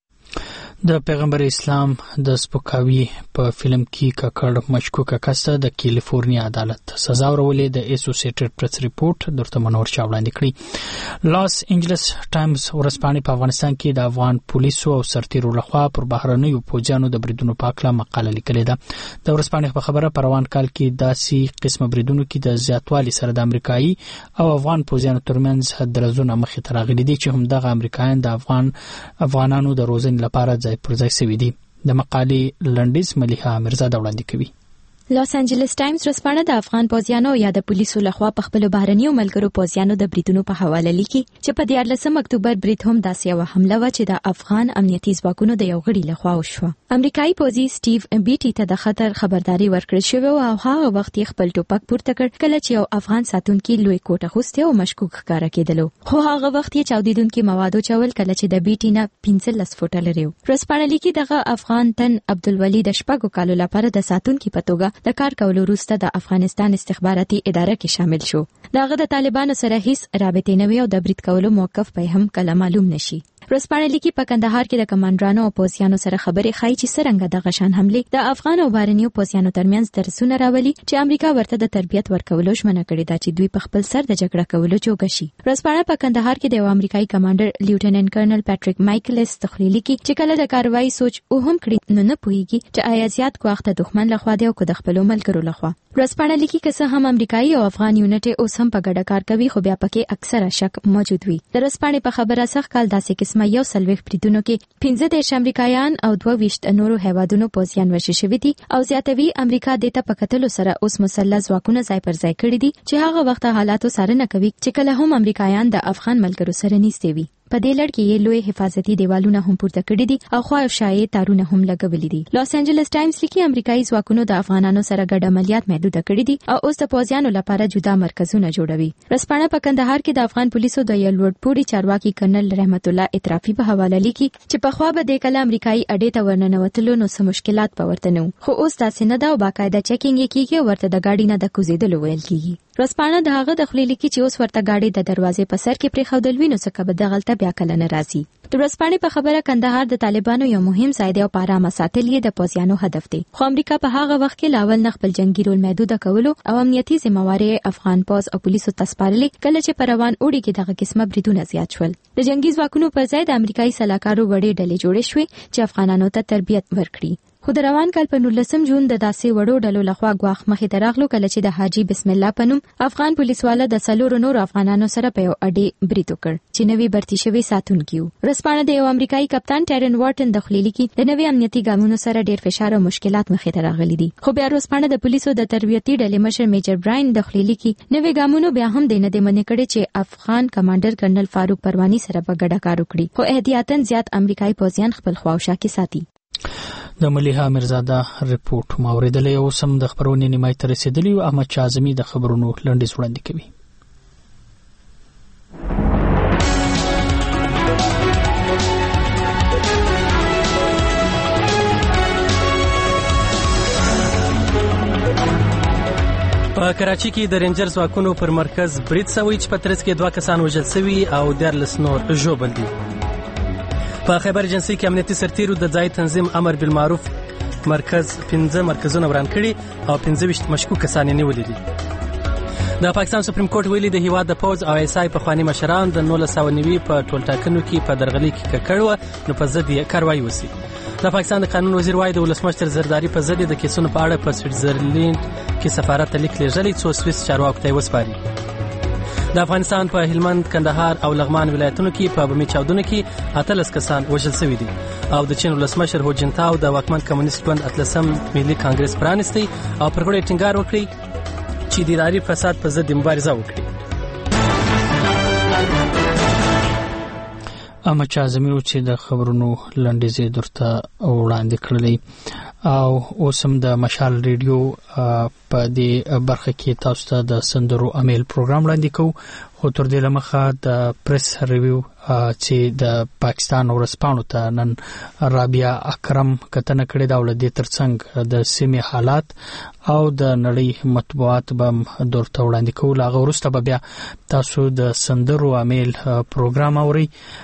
د پیغمبر اسلام د سپکاوي په فلم کې ککړ مشکوکه کس ته د کالیفورنیا عدالت سزا ورولې. د اسوسییټډ پریس ریپورت درته منور چا وړاندې کړی. لاس انجلس ټایمز ورځپاڼې په افغانستان کې د افغان پولیسو او سرتیرو لخوا پر بهرنیو پوځیانو د بریدونو په اړه مقاله لیکلې ده. د ورځپاڼې په خبره په روان کال کې داسې قسمه بریدونو کې د زیاتوالي سره د امریکایي او افغان پوځیانو ترمنځ درزونه مخې ته راغلي دي چې همدغه امریکایان د افغان افغانانو د روزنې لپاره پر ځای سوي دي. د مقالې لنډیز ملیحه میرزاده وړاندې کوي. لاس انجلس ټایمز ورځپاڼه د افغان پوځیانو یا د پولیسو لخوا په خپلو بهرنیو ملګرو پوځیانو د بریدونو په حواله لیکي چې په دیارلسم اکتوبر برید هم داسې یوه حمله وه چې د افغان امنیتي ځواکونو د یو غړي لخوا وشوه. امریکایي پوځي سټیو بیټي ته د خطر خبرداري ورکړل شوې او هغه وخت یې خپل ټوپک پورته کړ کله چې یو افغان ساتونکي لوی کوټ اغوستی او مشکوک ښکاره کېدلو، خو هغه وخت یې چاودیدونکي مواد اچول کله چې د بیټي نه پنځلس فوټه لرې و. ورځپاڼه لیکي دغه افغان تن عبدالولي د شپږو کالو لپاره د ساتونکي په توګه د کار کولو وروسته د افغانستان استخباراتي اداره کې شامل شو. دغه د طالبانو سره هیڅ رابطې نه وي او د برید کولو موقف به هم کله معلوم نشي. ورځپاڼه لیکي په کندهار کې د کمانډرانو او پوځیانو سره خبرې ښایي چې څرنګه دغه شان حملې د افغان او بهرنیو پوځیانو ترمنځ درسونه راولي چې امریکا ورته د تربیت ورکولو ژمنه کړې ده چې دوی په خپل سر د جګړه کولو جوګه شي. ورځپاڼه په کندهار کې د یو امریکایي کمانډر لیوټننټ کرنل پیټریک مایکلس تخلیل لیکي چې کله د کاروایی سوچ او هم کړی نو نه پوهیږي چې آیا زیات ګواښ د دښمن لخوا دی او که د خپلو ملګرو لخوا. ورځپاڼه لیکي که څه هم امریکایي او افغان یونټ اوس هم په ګډه کار کوي، خو بیا پکې اکثره شک موجود وي. د ورځپاڼې په خبره سخت کال داسې قسمه یو څلوېښت بریدونو کې پنځه دېرش امریکایان او دوه ویشت نورو هیوادونو پوځیان وژل شوي دي او زیاتوي امریکا دې ته په کتلو سره اوس مسلح ځواکونه ځای پر ځای کړي دي چې هغه وخت حالاتو څارنه کوي چې کله هم امریکایان د افغان ملګرو سره نږدې وي. په دې لړ کې یې لوی حفاظتي دیوالونه هم پورته کړي دي او خو افشای تارونه هم لګولي دي. لاس انجلس ټایمز لیکي امریکایي ځواکونو د افغانانو سره ګډ عملیات محدود کړي دي او اوس د پوځیانو لپاره جدا مرکزونه جوړوي. ورځپاڼه په کندهار کې د افغان پولیسو د یو لوړپوړي چارواکي کرنل رحمت الله اطرافي په حواله لیکي چې په خوا به د کله امریکایي اډې ته ورننوتلو نو څه مشکلات به ورته نه وو، خو اوس داسې نه ده او باقاعده چیکینګ یې کیږي او ورته د ګاډي نه د کوزیدلو ویل کیږي. ورځپاڼه د هغه د خولې لیکي چې اوس ورته ګاډي د دروازې په سر کې پرېښودل وي نو څه کبه دغلته بیا کله نه راځي. د ورځپاڼې په خبره کندهار د طالبانو یو مهم ځای دی او په ارامه ساتل یې د پوځیانو هدف دی، خو امریکا په هغه وخت کې لاول نه خپل جنگي رول محدوده کولو او امنیتي ذمہواري افغان پوځ او پولیسو ته سپارلې کله چې په روان اوړي کې دغه قسمه بریدونه زیات شول. د جنگي ځواکونو پر ځای د امریکایي سلاکارو وړې ډلې جوړې شوې چې افغانانو ته تربیت ورکړي. خو د روان کال په نولسم جون د داسې وړو ډلو لخوا ګواښ مخې ته راغلو کله چې د حاجی بسم الله په نوم افغان پولیسواله د څلورو نورو افغانانو سره په یو اډې برید وکړ چې نوي برتي شوي ساتونکي وو. ورځپاڼه د یو امریکایي کپتان ټیرن وارټن د خلیلي کې د نوي امنیتي ګامونو سره ډېر فشار او مشکلات مخې ته راغلي دي. خو بیا ورځپاڼه د پولیسو د تربیتي ډلې مشر میجر براین د خلیلي کې نوي ګامونو بیا هم د نه د منې کړي چې افغان کمانډر کرنل فاروق پروانی سره په ګډه کار وکړي، خو احتیاطاً زیات امریکایي پوځیان خپل خواوشا کې ساتي. د ملیحه میرزاده رپورټ ما اوریدلی او سم د خبرونې نیمای ته رسیدلی او احمد شاه اعظمي د خبرونو لنډیز وړاندې کوي. په کراچي کې د رینجر ځواکونو پر مرکز برید شوی چې په ترڅ کې دوه کسان وژل شوي او دیارلس نور ژوبل دي. په خیبر ایجنسي کې امنیتي سرتیرو د ځای تنظیم امر بالمعروف مرکز پنځه مرکزونه وران کړي او پنځه ویشت مشکوک کسان یې نیولي دي. د پاکستان سپریم کورټ ویلي د هیواد د پوځ او ایس آی پخواني مشران د نولس سوه نوي په ټولټاکنو کې په درغلي کې ککړ وه نو په ضد یې کاروایي وسي. د پاکستان د قانون وزیر وايي د ولسمشر زرداری په ضد د کیسونو په اړه په سویټزرلینډ کې سفارت ته لیک لیږلی څو سویس چارواکو ته یې وسپاري. د افغانستان په هلمند، کندهار او لغمان ولایتونو کې په بمي چاودنو کې اتلس کسان وژل شوي دي او د چین ولسمشر هو جنتاو د واکمن کمونیست ګوند اتلسم ملي کانګرس پرانیستی او پر غړو ټینګار وکړي چې د اداري فساد په ضد مبارزه وکړي. احمد شاه اعظمي چې د خبرونو لنډیز درته وړاندې کړلی او اوس هم د مشال ریډیو په دې برخه کې تاسو ته د سندرو امیل پروګرام وړاندې کوو، خو تر دې لمخه د پریس ریویو چې د پاکستان ورځپاڼو ته نن رابعه اکرم کتنه کړې ده او له دې ترڅنګ د سیمې حالات او د نړۍ مطبوعات به درته وړاندې کوو. له هغه وروسته به بیا تاسو د سندرو امیل پروګرام اورئ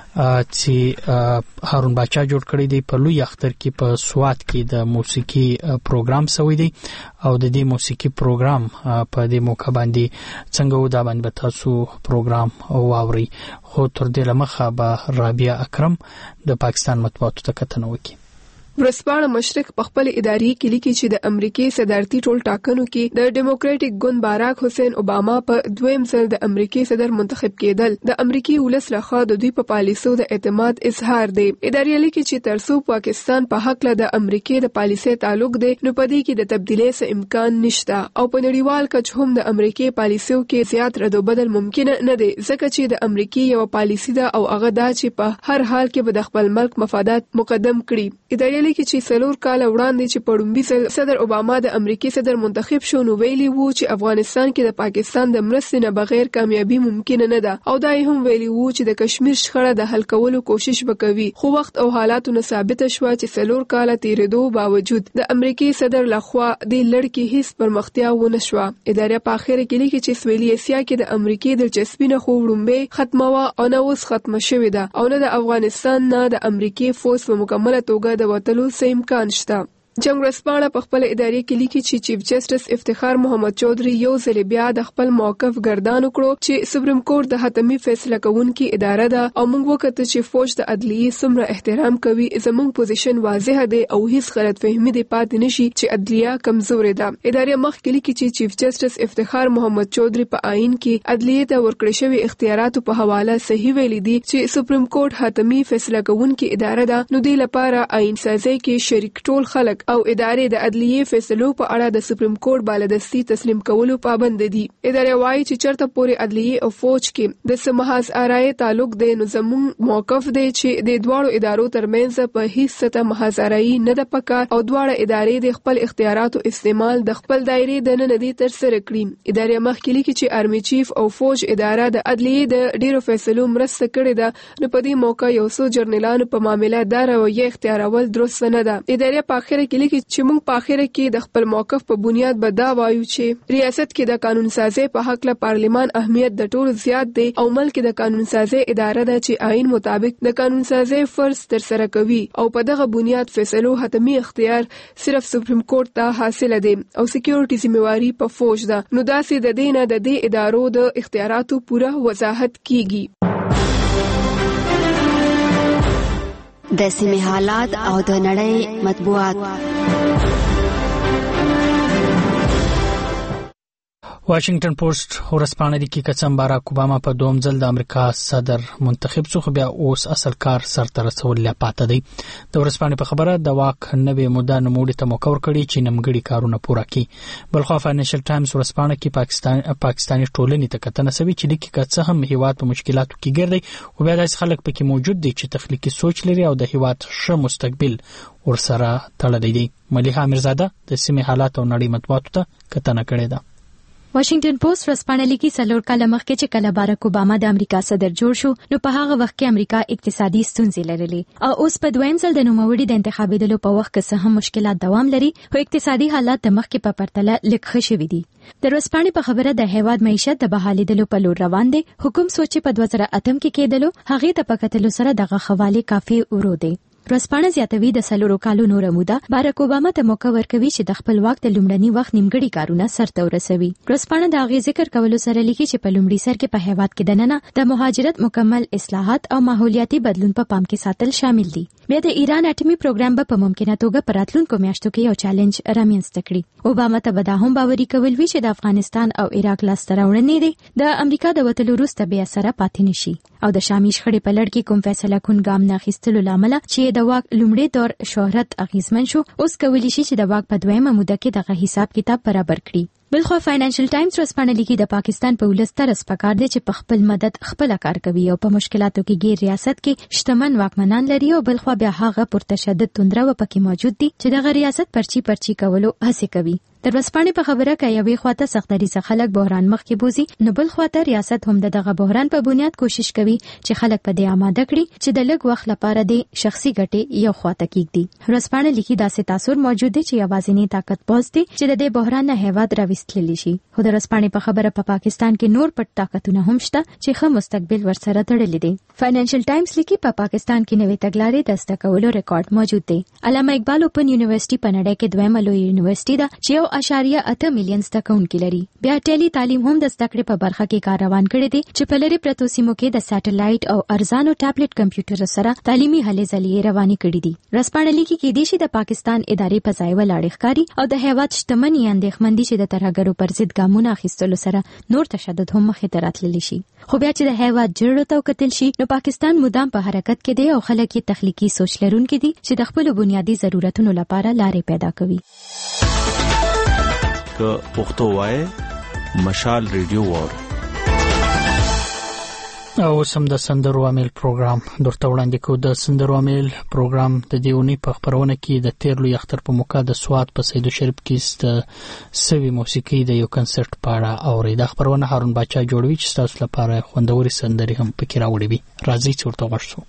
چې هارون باچا جوړ کړی دی. په لوی اختر کې په سوات کې د موسیقي پروګرام شوی دی او د دې موسیقي پروګرام په دې موقع باندې څنګه و دا باندې تاسو پروګرام واورئ. خو تر دې لمخه به رابعه اکرم د پاکستان مطبوعاتو ته کتنه وکړي. ورځپاڼه مشرق په خپل اداري کې لیکي چې د امریکای صدارتي ټول ټاکنو کې د ډیموکراټک ګوند باراک حسین اوباما په دویم ځل د امریکای صدر منتخب کېدل د امریکای ولس لخوا د دوی په پالیسو د اعتماد اظهار دی. اداري لیکي چې ترڅو پاکستان په حق له د امریکای د پالیسۍ تعلق دی نو په دې کې د تبدیلۍ څه امکان نشته او په نړیوال کچ هم د امریکای پالیسو کې زیات رد او بدل ممکن نه دی ځکه چې د امریکای یو پالیسی ده او هغه دا چې په هر حال کې به د خپل ملک مفادات مقدم کړي. اداري لیکي چې څلور کاله وړاندې چې په لومړي ځل صدر اوباما د امریکای صدر منتخب شو نو ویلي وو چې افغانستان کې د پاکستان د مرستې نه بغیر کامیابی ممکن نه ده او دا هم ویلي وو چې د کشمیر شخړه د حل کولو کوشش وکوي. خو وخت او حالاتو نه ثابت شو چې څلور کاله تیرېدو باوجود د امریکای صدر لخوا د لړ کې هیڅ پرمختیا ونه شو. ادارې په اخر کې لیکي چې سویلي اسیا کې د امریکای دلچسپي نه خو وړاندې ختمه او نه اوس ختمه شوې ده او نه د افغانستان نه د امریکای فوج په مکمله توګه د وټلو امکان شته. جنگ ورځپاڼه په خپل اداري کې لیکي چې چیف جسټس افتخار محمد چودھری یو ځل بیا د خپل موقف ګردان وکړو چې سپریم کورټ د حتمی فیصله کوونکې اداره ده او موږ وکړه چې فوج د عدلیه څومره احترام کوي. زموږ پوزیشن واضح دی او هیڅ غلط فهمي دی پاتې نشي چې عدلیه کمزورې ده. ادارې مخکې لیکي چې چیف جسټس افتخار محمد چودھری په آئین کې عدلیه ته ورکړې شوی اختیاراتو په حواله صحیح ویلي دي چې سپریم کورټ حتمی فیصله کوونکې اداره ده نو د لپاره آئین سازي کې شریک ټول خلک او ادارې د عدلیه فیصلو په اړه د سپریم کورټ بالادستي تسلیم کولو پابند دي. ادارې وايي چې چرته پورې عدلیه او فوج کې د سمحاز آرای تعلق دی نو زموږ موقف دی چې د دواړو ادارو ترمنځ په هیڅ سطح محاز آرای نه ده پکار او دواړه ادارې د خپل اختیاراتو استعمال د خپل دایره د نه دي تر سره کړي. ادارې مخکې لیکي چې آرمي چیف او فوج اداره د عدلیه د ډیرو فیصلو مرسته کړې ده نو په دې موقع یو څو جرنیلانو په معاملې دا رویه اختیارول درست نه ده. ادارې په اخر کې لیکي چې موږ په اخر کې د خپل موقف په بنیاد به دا وایو چې ریاست کې د قانون سازي په حق له پارلیمان اهمیت د ټولو زیات دی او ملک د قانون سازي اداره ده چې آئین مطابق د قانون سازي فرض تر سره کوي او په دغه بنیاد فیصلو حتمی اختیار صرف سپریم کورټ ته حاصل دي او سکیورټي ذمہواری په فوج ده. نو داسې د دینه د دې ادارو د اختیاراتو پوره وضاحت کیږي. د سیمې حالات او د نړۍ مطبوعات. واشنگټن پوسټ ورسپانه لیکي چې باراک اوباما په دوم ځل د امریکا صدر منتخب شو، خو بیا اوس اصل کار سرته رسول لا پاتې دی. د ورسپانه په خبره د واک نوې موده نوموړي ته موقع ورکړي چې نمګړي کارونه پوره کړي. بلخو فاینانشل ټایمز ورسپانه کې پاکستان پاکستاني ټولنې ته کتنه سوي چې لیکي که څه هم هیواد په مشکلاتو کې ګرځي او بیا داسې خلک پکې موجود دي چې تخلیقي سوچ لري او د هیواد ښه مستقبل ورسره تړلی دی. ملیحه امیرزاده د سیمې حالات او نړۍ مطبوعاتو ته کتنه کړې ده. واشنگټن پوسټ ورسپانه لیکي څلور کاله مخکې چې کله باراک اوباما د امریکا صدر جوړ شو نو په هغه وخت کې امریکا اقتصادي ستونزې لرلې او اوس په دویم ځل د نوموړي د انتخابېدلو په وخت کې څه هم مشکلات دوام لري، خو اقتصادي حالات د مخکې په پرتله لږ ښه شوي دي. د ورسپانې په خبره د هیواد معیشت د بحالېدلو په لور روان دی. حکومت سوچ په دوه زره اتم کې کېدلو هغې ته په کتلو سره دغه حواله کافي ورو دی. ورسپانه زیاتوي د سلورو کالو نور موده باراک اوباما ته موقع ورکوي چې د خپل واک د لومړني وخت نیمګړي کارونه سرته ورسوي. ورسپانه د هغې ذکر کولو سره لیکي چې په لومړي سر کې په هیواد کې دننه د مهاجرت مکمل اصلاحات او ماحولیاتي بدلون په پام کې ساتل شامل دي. بیا د ایران اټومي پروګرام به په ممکنه توګه په راتلونکو میاشتو کې یو چیلنج رامنځته کړي. اوباما ته به دا هم باوري کول وي چې د افغانستان او عراق لاسته راوړنې دي د امریکا د وتلو وروسته بیا سره پاتې نشي او د شامي شخړې په لړ کې کوم فیصله کون ګام نه اخیستلو لامل چې د واک لومړي دور شهرت اغیزمن شو، اوس کولی شي چې د واک په دویمه موده کې دغه حساب کتاب برابر کړي. بلخو فاینانشل ټایمز ورسپانه لیکي د پاکستان په ولستر سپکار دي چې په خپل مدد خپل کار کوي او په مشکلاتو کې غیر ریاست کې شتمن واکمنان لري او بلخو بیا هغه پر تشدد توندره و پکې موجود دي چې دغه ریاست پرچی پرچی کولو هڅه کوي. د ورسپانې په خبره کې یوې خواته سختري څخه خلک بحران مخ کې بوزي، نو بل خواته ریاست هم دغه بحران په بنیاد کوشش کوي چې خلک په دې آماده کړي چې د لږ وخت لپاره د شخصي ګټې یو خواته کېږدي. ورسپانې لیکي داسې تاثر موجود دی چې یوازینی طاقت پوز دی چې د دې بحران نه هیواد راوستلی شي. خو د ورسپانې په خبره په پاکستان کې نور پټ طاقتونه هم شته چې ښه مستقبل ورسره تړلي دي. فاینانشل ټایمز لیکي په پاکستان کې نوې تګلارې د زده کولو ریکارډ موجود دی. علامه اقبال اوپن یونیورسيټي په نړۍ کې دویمه لوی یونیورسيټي ده چې یو اشاریه اته میلیون زده کوونکي لري. بیا ټیلی تعلیم هم د زده کړې په برخه کې کار روان کړی دی چې په لري پرتو سیمو کې د سټلایټ او ارزانو ټابلیټ کمپیوټر سره تعلیمي هلې ځلې روانې کړې دي. ورسپانه لیکي کې دي چې د پاکستان ادارې په ځای ولاړ ښکاري او د هیواد شتمنۍ اندېښمن دي چې د ترهګرو پر ضد ګامونه اخیستلو سره نور تشدد هم مخې ته راتللی شي. خو بیا چې د هیواد جوړو ته وکتل شي نو پاکستان مدام په حرکت کې دی او خلک یې تخلیقي سوچ لرونکي دي چې د خپل بنیادی ضرورتونو لپاره لارې پیدا کوي. که پښتو وای مشال ریډیو وور او سم د سندرو امیل پروګرام درته وړاندې کوو. د سندرو امیل پروګرام د دیونی په خبرونه کې د تیر لوی اختر په موقع د سواد په سید شریف کې د سوي موسیقي د یو کنسرت پاړه اوري. د خبرونه هارون باچا جوړوي چې تاسو لپاره خوندوري سندري هم پکې راوړي وي. راځي چې ورته وښو.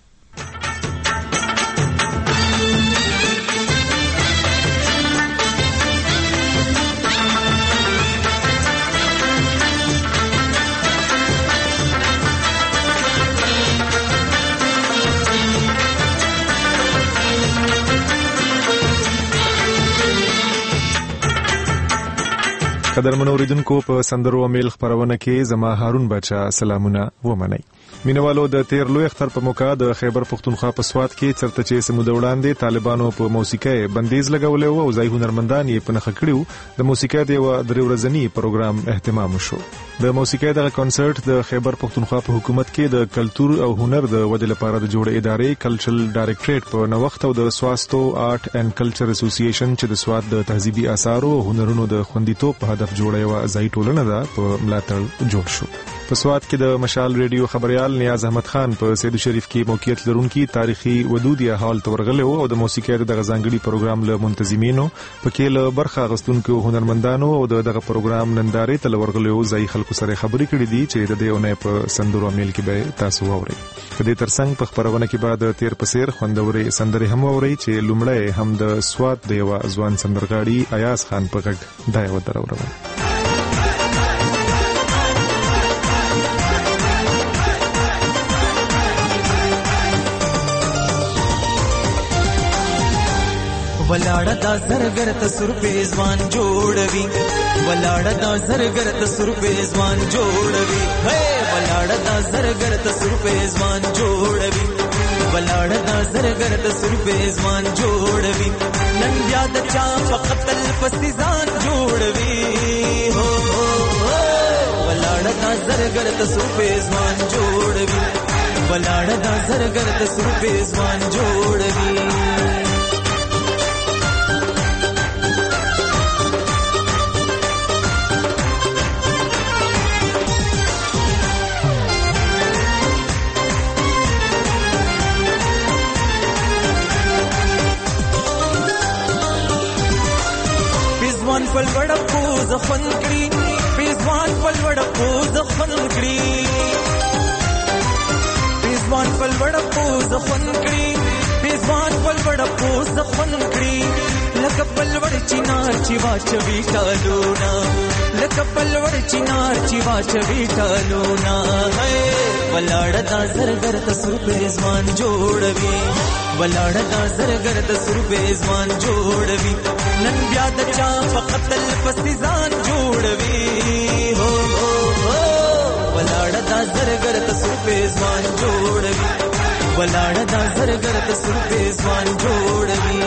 قدرمن اوریدونکو په سندرو امیل خبرونه کې زما هارون بچا سلامونه ومنئ. مینوالو د تیر لوی اختر په موقع د خیبر پختونخوا په سواد کې چرته چې سمود وړاندې طالبانو په موسیقي بندیز لګولې او ځای هنرمندان یې په نخ کړیو. د موسیقي د یو درې ورځنی پروګرام اهتمام شو. د موسیقي د کنسرت د خیبر پختونخوا په حکومت کې د کلچر او هنر د ودې لپاره د جوړ ادارې کلچرل ډایریکټریټ په نوښت او د سواستو آرټ اینڈ کلچر اسوسییشن چې د سواد د تهذیبي آثارو او هنرونو د خوندیتوب په هدف جوړه یو ځای ټولنه ده په ملاتړ جوړ شو. په سواد کې د مشال ریډیو خبريال نیاز احمد خان په سید شریف کې موقعیت لرونکي تاریخي ودودیه حال تورغله او د موسیقي د غزانګړي پروګرام له منتظمینو په کې له برخه غستونکو هنرمندانو او دغه پروګرام نندارې تل ورغله ځای خلکو سره خبرې کړې دي چې د دې اونۍ په سندرو امیل کې به تاسو واورئ. په دې ترڅنګ په خبرونه کې بعد تیر پسیر خوندوري سندري هم واورئ چې لومړی هم د سواد د یو ځوان سندرغاړي ایاز خان په غږ دا یو دروره. ولاړه دا زرګر ته سر په ځوان جوړوي ولاړه دا زرګر ته سر په ځوان جوړوي هي ولاړه دا زرګر ته سر په ځوان جوړوي ولاړ دا زرګر د سربې ځوان جوړوي نن بیا د چا په قتل پسې ځان جوړوي هو هو ولاړ دا زرګر د سربې ځوان جوړوي ولاړ دا زرګر د سربې ځوان جوړوي پیزوان پل وڑا پوز خون کړي پیزوان پل وڑا پوز خون کړي پیزوان پل وڑا پوز خون کړي پیزوان پل وڑا پوز خون کړي لکه پل وڑ چینار چې واچوي ټالونا لکه پل وڑ چینار چې واچوي ټالونا ولاړ دا زرګر د سربې ځوان جوړوي ولاړ دا زرګر د سربې ځوان جوړوي نن بیا د چا په قتل پسې ځان جوړوي هو هو ولاړ دا زرګر د سربې ځوان جوړوي ولاړ دا زرګر د سربې ځوان جوړوي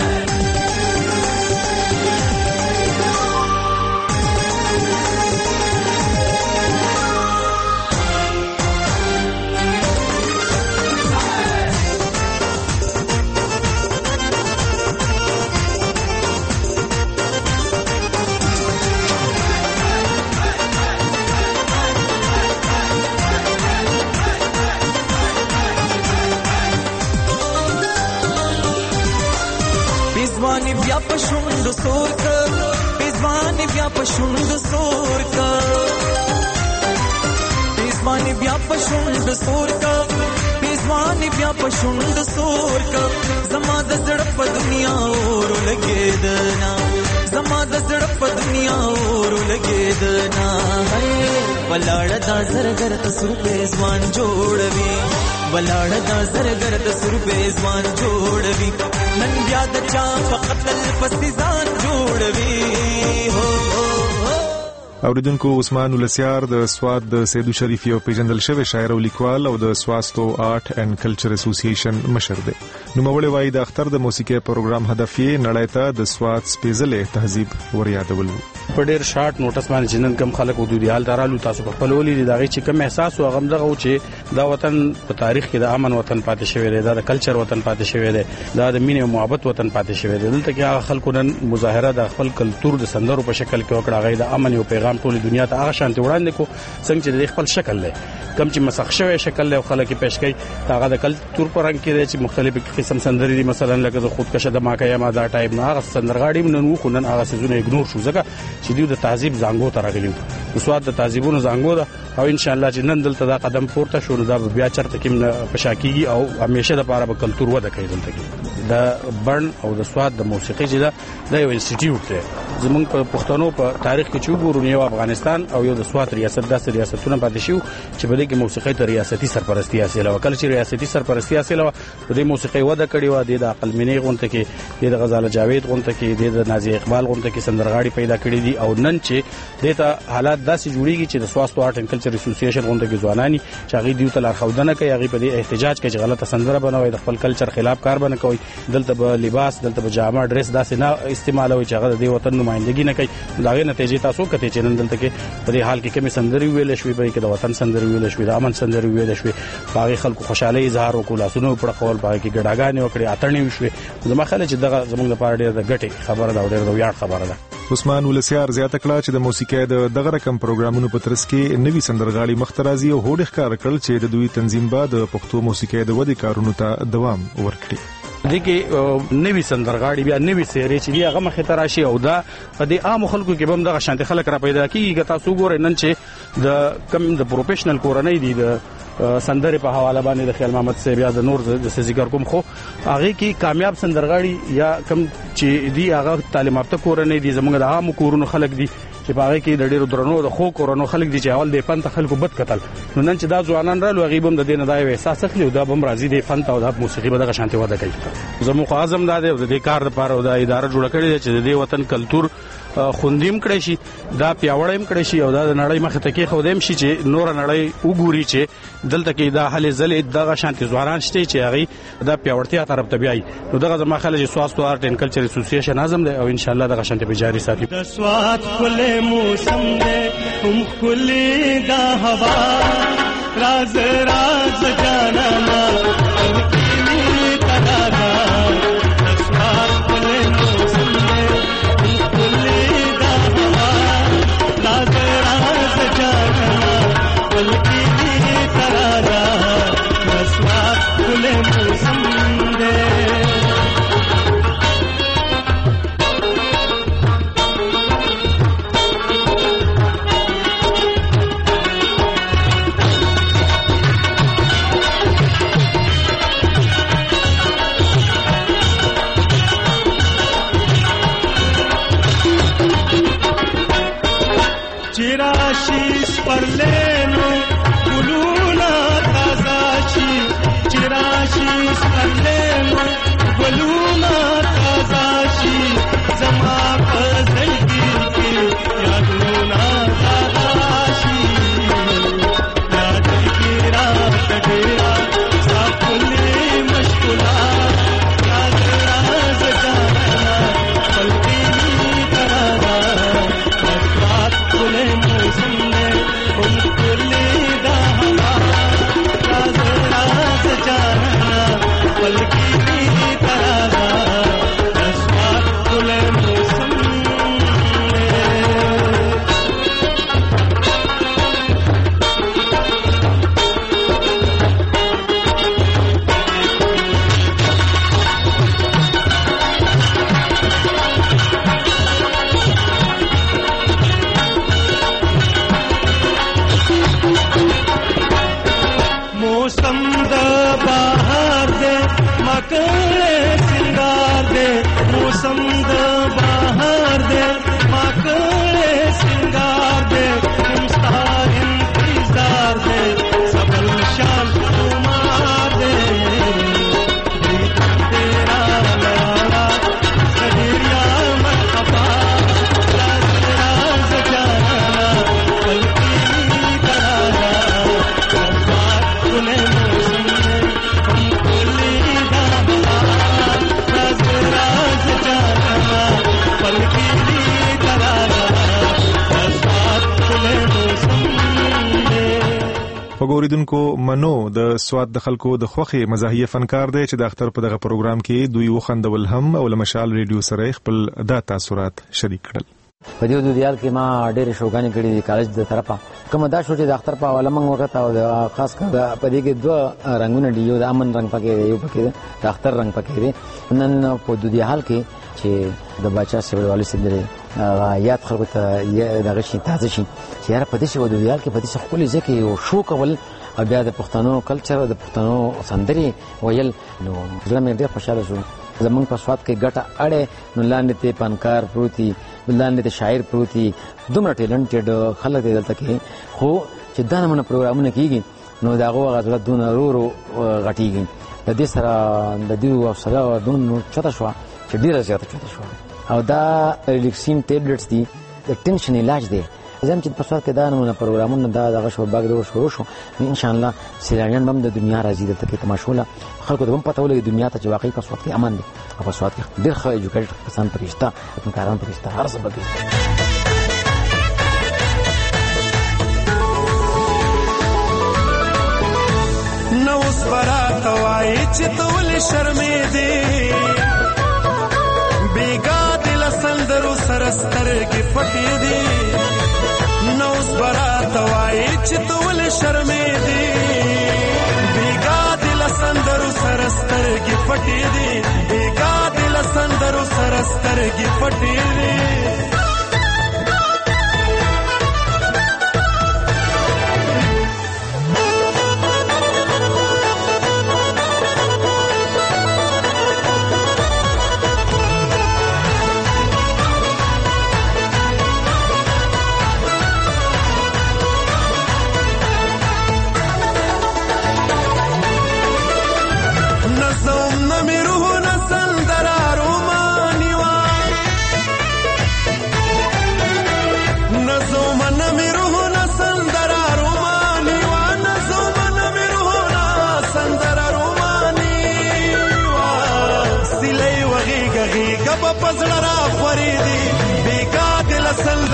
پیزوانی بیا پشوند سور کا پیزوانی بیا پشوند سور کا پیزوانی بیا پشوند سور کا پیزوانی بیا پشوند سور کا زما د زړه په دنیا اور لګیدنا زما د زړه په دنیا اور لګیدنا ولاړ دا زرګر د سربې ځوان جوړوي ولاړ دا زرګر د سربې ځوان جوړوي نن بیا د چا په قتل پسې ځان جوړوي هو اوریدونکو عثمان ولسیار د سواد د سیدو شریف یو پیژندل شوی شاعر او لیکوال او د سواستو آرټ اینڈ کلچر اسوسییشن مشر دی نو مولوی وای د اختر د موسیقي پروګرام هدف یې نړۍ ته د سواد سپیڅلې تهذیب وريادول په ډیر شارټ نوټس باندې جنن کم خلک او دوی حال درالو تاسو په خپل ولې دغه چې کم احساس او غم دغه چې دا وطن په تاریخ کې د امن وطن پاتې شوی دی دا د کلچر وطن پاتې شوی دی دا د مینې او محبت وطن پاتې شوی دی دلته کې خلکو نن مظاهره د خپل کلچر د سندرو په شکل کې وکړه غي د امن او پیغام ټول دنیا ته هغه شانتي وړاندې کو څنګه چې د خپل شکل له کم چې مسخ شوی شکل له خلک پیش کوي هغه د کلچر پر رنګ کې دی چې مختلف قسم سندري دي مثلا لکه د خودکشه د ماکه ما دا ټایپ نه هغه سندرغاړي نن وو نن هغه سيزونه اګنور شو ځکه چې دوی د تهذیب زنګو ته راغلي د سواد د تهذیبونو زنګو ده او ان شاء الله چې نن دلته دا قدم پورته شو دا بیا چرته کې پشاکیږي او همیشه د پاره به کلچر وده کوي دلته کې د برن او د سواد د موسیقي چې دا د یو انسټیټیوټ دی زمونږ په پښتنو په تاریخ کې چې وګورو یو افغانستان او یو د سواد ریاست داسې ریاستونه پاتې شو چې په دې کې موسیقي ته ریاستي سرپرستی حاصله وکړه چې ریاستي سرپرستی حاصله و د موسیقي وده کړې و د عقل منی غونته کې د غزاله جاوید غونته کې د نازي اقبال غونته کې سندرغاړي پیدا کړې دي او نن چې دته حالات داسې جوړیږي چې د سواستو آرټ اینڈ کلچر اسوسییشن غونډه کې ځوانانی چې هغه دیو تل خودنه کوي هغه په دې احتجاج کوي چې غلطه سندره بنوي د خپل کلچر خلاف کار بنه کوي دلته به لباس دلته به جامه ډریس داسې نه استعمالوي چې هغه د وطن نمائندګي نه کوي داغه نتیجې تاسو کته چې نن دلته کې په دې حال کې کومه سندري ویل شوې به کې د وطن سندري ویل شوې د امن سندري ویل شوې باغی خلکو خوشاله اظهار وکول اسونو پر خپل باغی کې ګډاګانې وکړي اترنی وشوي زما خلک چې دغه زموږ لپاره ډېر د ګټي خبره دا ډېر د ویاړ خبره ده عثمان ولسیار زیاته کړه چې د موسیقي د دغه رقم پروګرامونو په ترڅ کې نوي سندرغاړي مخترازي او هوډ ښکار کړل چې د دوی تنظیم به د پښتو موسیقي د ودې کارونو ته دوام ورکړي دغه نوي سندرغاړي بیا نوي سیري چې هغه مخه تراشي او دا په دې عام خلکو کې هم دغه شانتي خلک را پیدا کیږي تاسو ګورئ نن چې د کم د پروفیشنل کورنۍ دي د سندره په حواله باندې د خیال محمد صاحب یا د نور د ذکر کوم خو هغه کې کامیاب سندرغاړي یا کم چې دی هغه تعلیم یافته کورنۍ دي زموږ د عام کورونو خلک دي چې باغې کې د ډېرو درنو د خو کورونو خلک دي چې اول د فن ته خلکو بد قتل نو نن چې دا ځوانان رالو غیبم د دینه دای احساس اخلي او دا بم راضي د فن ته او د موسیقي به د شانتي وده کوي زموږ اعظم دا د دې کار لپاره د اداره جوړ کړې چې د دې وطن کلچر خوندیم کړی شي دا پیاوړیم کړی شي او دا د نړۍ مخ ته کې خودیم شي چې نور نړۍ وګوري چې دلته کې دا حل زلې دغه شانتي زواران شته چې هغه دا پیاوړتیا طرف ته بیاي نو دغه زما خلک سواستو آرټ اینڈ کلچر اسوسییشن اعظم دی او ان شاء الله دغه شانتي به جاری ساتي د سوات کله موسم دی هم کلی دا هوا راز راز جانانا کلی ترادا د سوات کله موسم دی هم کلی دا هوا راز راز جانانا کلی ترادا د سوات کله موسم دی चिराशीष पर लेनो गुलूना ताजा ची चिराशीष पर लेनो गुलूना ताजा ची जमा पजल्दी के यादूना ताजा ची याद गिरा कडेरा साफुले मशकुला राज राज जाना पलकी तरादा खुले मौसम में उन खुले दा हवा राज राज जाना पलकी तरादा रसवात खुले मौसम मौसम द बाहर दे मकले सिंगार दे मौसम द बाहर दे मकले सिंगार दे इंसान इंतजार दे सबल शाम कुमार दे तेरा लाला सदिया मरहबा राज राज जाना पलकी तरादा खुले मौसम में हम खुली दावा राज राज जाना पलकी तरादा खुले मौसम وګوریدونکو منو د سواد د خلکو د خوخي مزاحیه فنکار دی چې د اختر په دغه پروګرام کې دوی وخندول هم او لمشال ریډیو سره خپل د تاثرات شریک کړل په دې د دیال کې ما ډېر شوګانی کړی د کالج د طرفه کوم دا شو چې د اختر په ولمنګ وخت او خاص کر په دې کې دوه رنگونه دی یو د امن رنگ پکې یو پکې د اختر رنگ پکې دی نن په د دیال کې چې د بچا سیول والي سندره یاد خلکو ته دغه شي تازه شي چې یاره په دې شو د دیال کې په دې خپل ځکه یو شو کول بیا د پښتنو کلچر او د پښتنو سندري ویل نو زلمه ډېر خوشاله شو زمونږ په سواد کې ګټه اړه نو لاندې ته پنکار پروتي لاندې ته شاعر پروتي دومره ټیلنټډ خلک دلته کې خو چې دا نمونه پروګرامونه کیږي نو دا هغه غزل دون ورو غټیږي د دې سره د دې او سره دون چته شو چې ډیره زیاته چته شو او دا ریلیکسین ټیبلټس دي د ټینشن علاج دی زم چې په سواد کې دا نمونه پروګرامونه دا دغه شو باغ دور شروع شو ان شاء الله سیلانیان هم د دنیا راځي دلته کې تماشوله خلکو ته هم پته ولګي دنیا ته چې واقعي په سواد کې امن دي او په سواد کې ډېر ښه ایجوکیټډ کسان پرېشته فنکاران پرېشته هر څه بګي نو سپرات وای چې تول شرمې دي بیګا دل سندرو سرستر کې پټې دي نو سپرات وای چې تول شرمې دي بیګا دل سندرو سرستر کې پټې دي بیګا دل سندرو سرستر کې پټې دي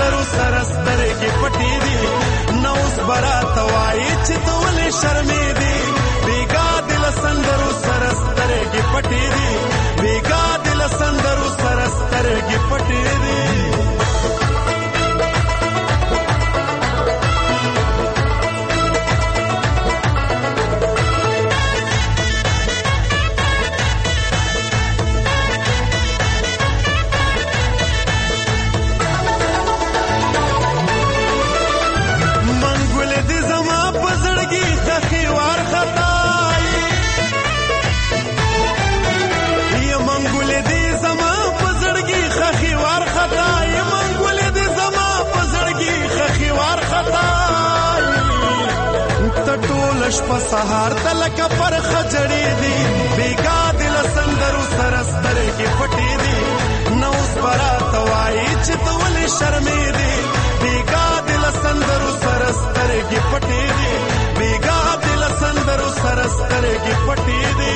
سندرو سره سترګې پټې دي نوس برات وای چې تول شرمې دي بیګا دل سندرو سره سترګې پټې دي بیګا دل سندرو سره سترګې پټې دي شپه سهار تلک پر خجړې دي بیګا دل سندرو سره سترګې پټې دي نوس برات وای چې تول شرمې دي بیګا دل سندرو سره سترګې پټې دي بیګا دل سندرو سره سترګې پټې دي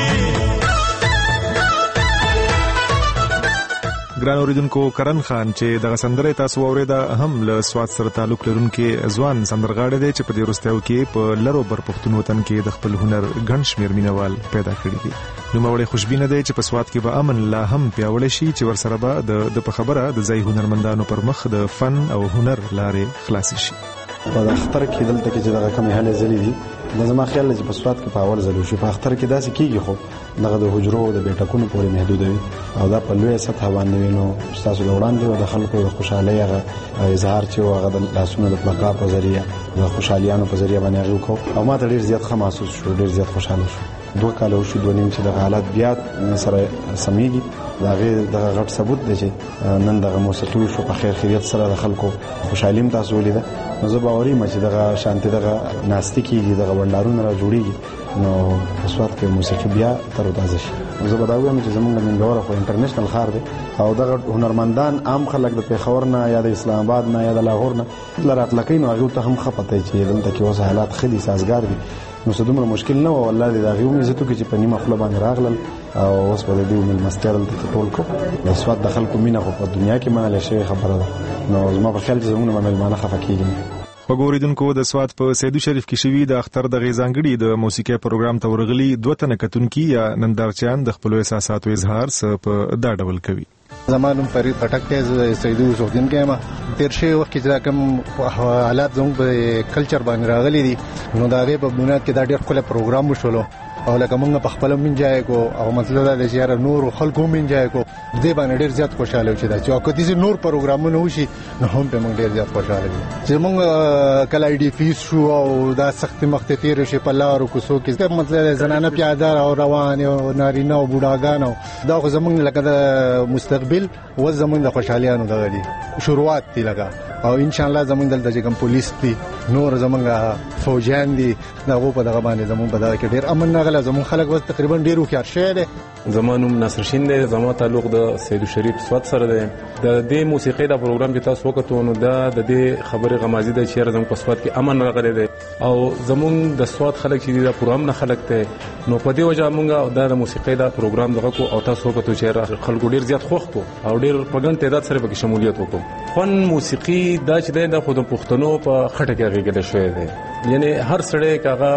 ګران اوریدونکو کرن خان چې دغه سندره تاسو اوریدا هم له سواد سره تعلق لرونکي ځوان سندرغاړی دی چې په دې وروستیو کې په لرو بر پښتون وطن کې د خپل هنر ګڼ شمېر مینوال پیدا کړي دي نوموړی خوشبینه دی چې په سواد کې به امن لا هم پیاوړی شي چې ورسره به د په خبره د ځای هنرمندانو پر مخ د فن او هنر لارې خلاص شي په اختر کې دلته کې چې دغه کمی هلې ځلې دي د زما خیال چې په سواد کې په اول ځل شي په اختر کې داسې کیږي خو دغه د حجرو د بیٹکونو پورې محدود وي او دا په لوی سطح باندې وینو تاسو د وړاندې د خلکو د خوشحالۍ هغه اظهار چې هغه د لاسونو د پلاکا په ذریعہ د خوشحالیانو په ذریعہ باندې هغه کو او ما ته ډیر زیات ښه محسوس شو ډیر زیات خوشاله شو دوه کال وشو دوه نیم چې د حالات بیا سره سمېږي دا غي د غټ ثبوت دی چې نن د موسیقي شو په خیر خیریت سره د خلکو خوشحالیم تاسو ولیده نو زه باوري مې چې دغه شانتي دغه ناستي کیږي دغه وندارونه را جوړیږي نو اسوات کې موسیقي بیا تر تازه شي زه به دا وایم چې زمونږ د منګور خو انټرنیشنل خار دی او دغه هنرمندان عام خلک د پیښور نه یا د اسلام آباد نه یا د لاهور نه لرات لکین او هغه ته هم خپته چې دلته کې اوس حالات خلي سازگار دي نو څه دومره مشکل نه و والله دې دا غوښمه عزتو کې چې په نیمه خپل باندې راغلل او اوس په دې مل مسترل ته ټول کو د اسوات د خلکو مینه په دنیا کې منل شي خبره ده نو زما په خیال چې زمونږ ملمانه خفکیږي وګوریدونکو د سواد په سیدو شریف کې شوی د اختر د غیزانګړي د موسیقي پروګرام ته ورغلي دوه تنه کتونکي یا نندارچیان د خپل احساساتو اظهار س په دا ډول کوي زمانم فرید پټک ته سیدو شوقین کې ما تیر شي وخت کې دا کوم حالات زموږ په کلچر باندې راغلي دي نو دا غي په بنیاد کې دا ډېر خپل پروګرام وشولو او لکه موږ په خپل من ځای کو او مطلب دا دی چې نور خلکو من ځای کو دې باندې ډېر زیات خوشاله و چې دا چې او کدي نور پروګرامونه وشي نو هم په موږ ډېر زیات خوشاله دي چې موږ کله ای ډی فیس شو او دا سخت مخ ته تیر شي په لارو کوڅو کې مطلب زنانه پیاده او روان او نارینه او بوډاګانو دا خو زموږ لکه د مستقبل و زموږ د خوشحالیانو دغه دي شروعات دي لکه او ان شاء الله زموږ دلته چې کوم پولیس دي نور زموږ فوجان دي دا په دغه باندې زموږ په دغه کې ډېر امن نه غلا زموږ خلک وس تقریبا ډېر وکړ شه دي زمانوم ناصر شین دی زمو تعلق د سیدو شریف سواد سره دی د دې موسیقي دا پروګرام چې تاسو وکړو نو دا د دې خبره غمازي د چیر زمو په سواد کې امن راغلی دی او زمون د سواد خلک چې دا پروګرام نه خلک ته نو په دې وجه مونږ دا د موسیقي دا پروګرام دغه کو او تاسو وکړو چې خلکو ډیر زیات خوښ کو او ډیر په ګڼ تعداد سره پکې شمولیت وکړو فن موسیقي دا چې د خود پښتنو په خټه کې راغلی شوی دی یعنی هر سړی کاغه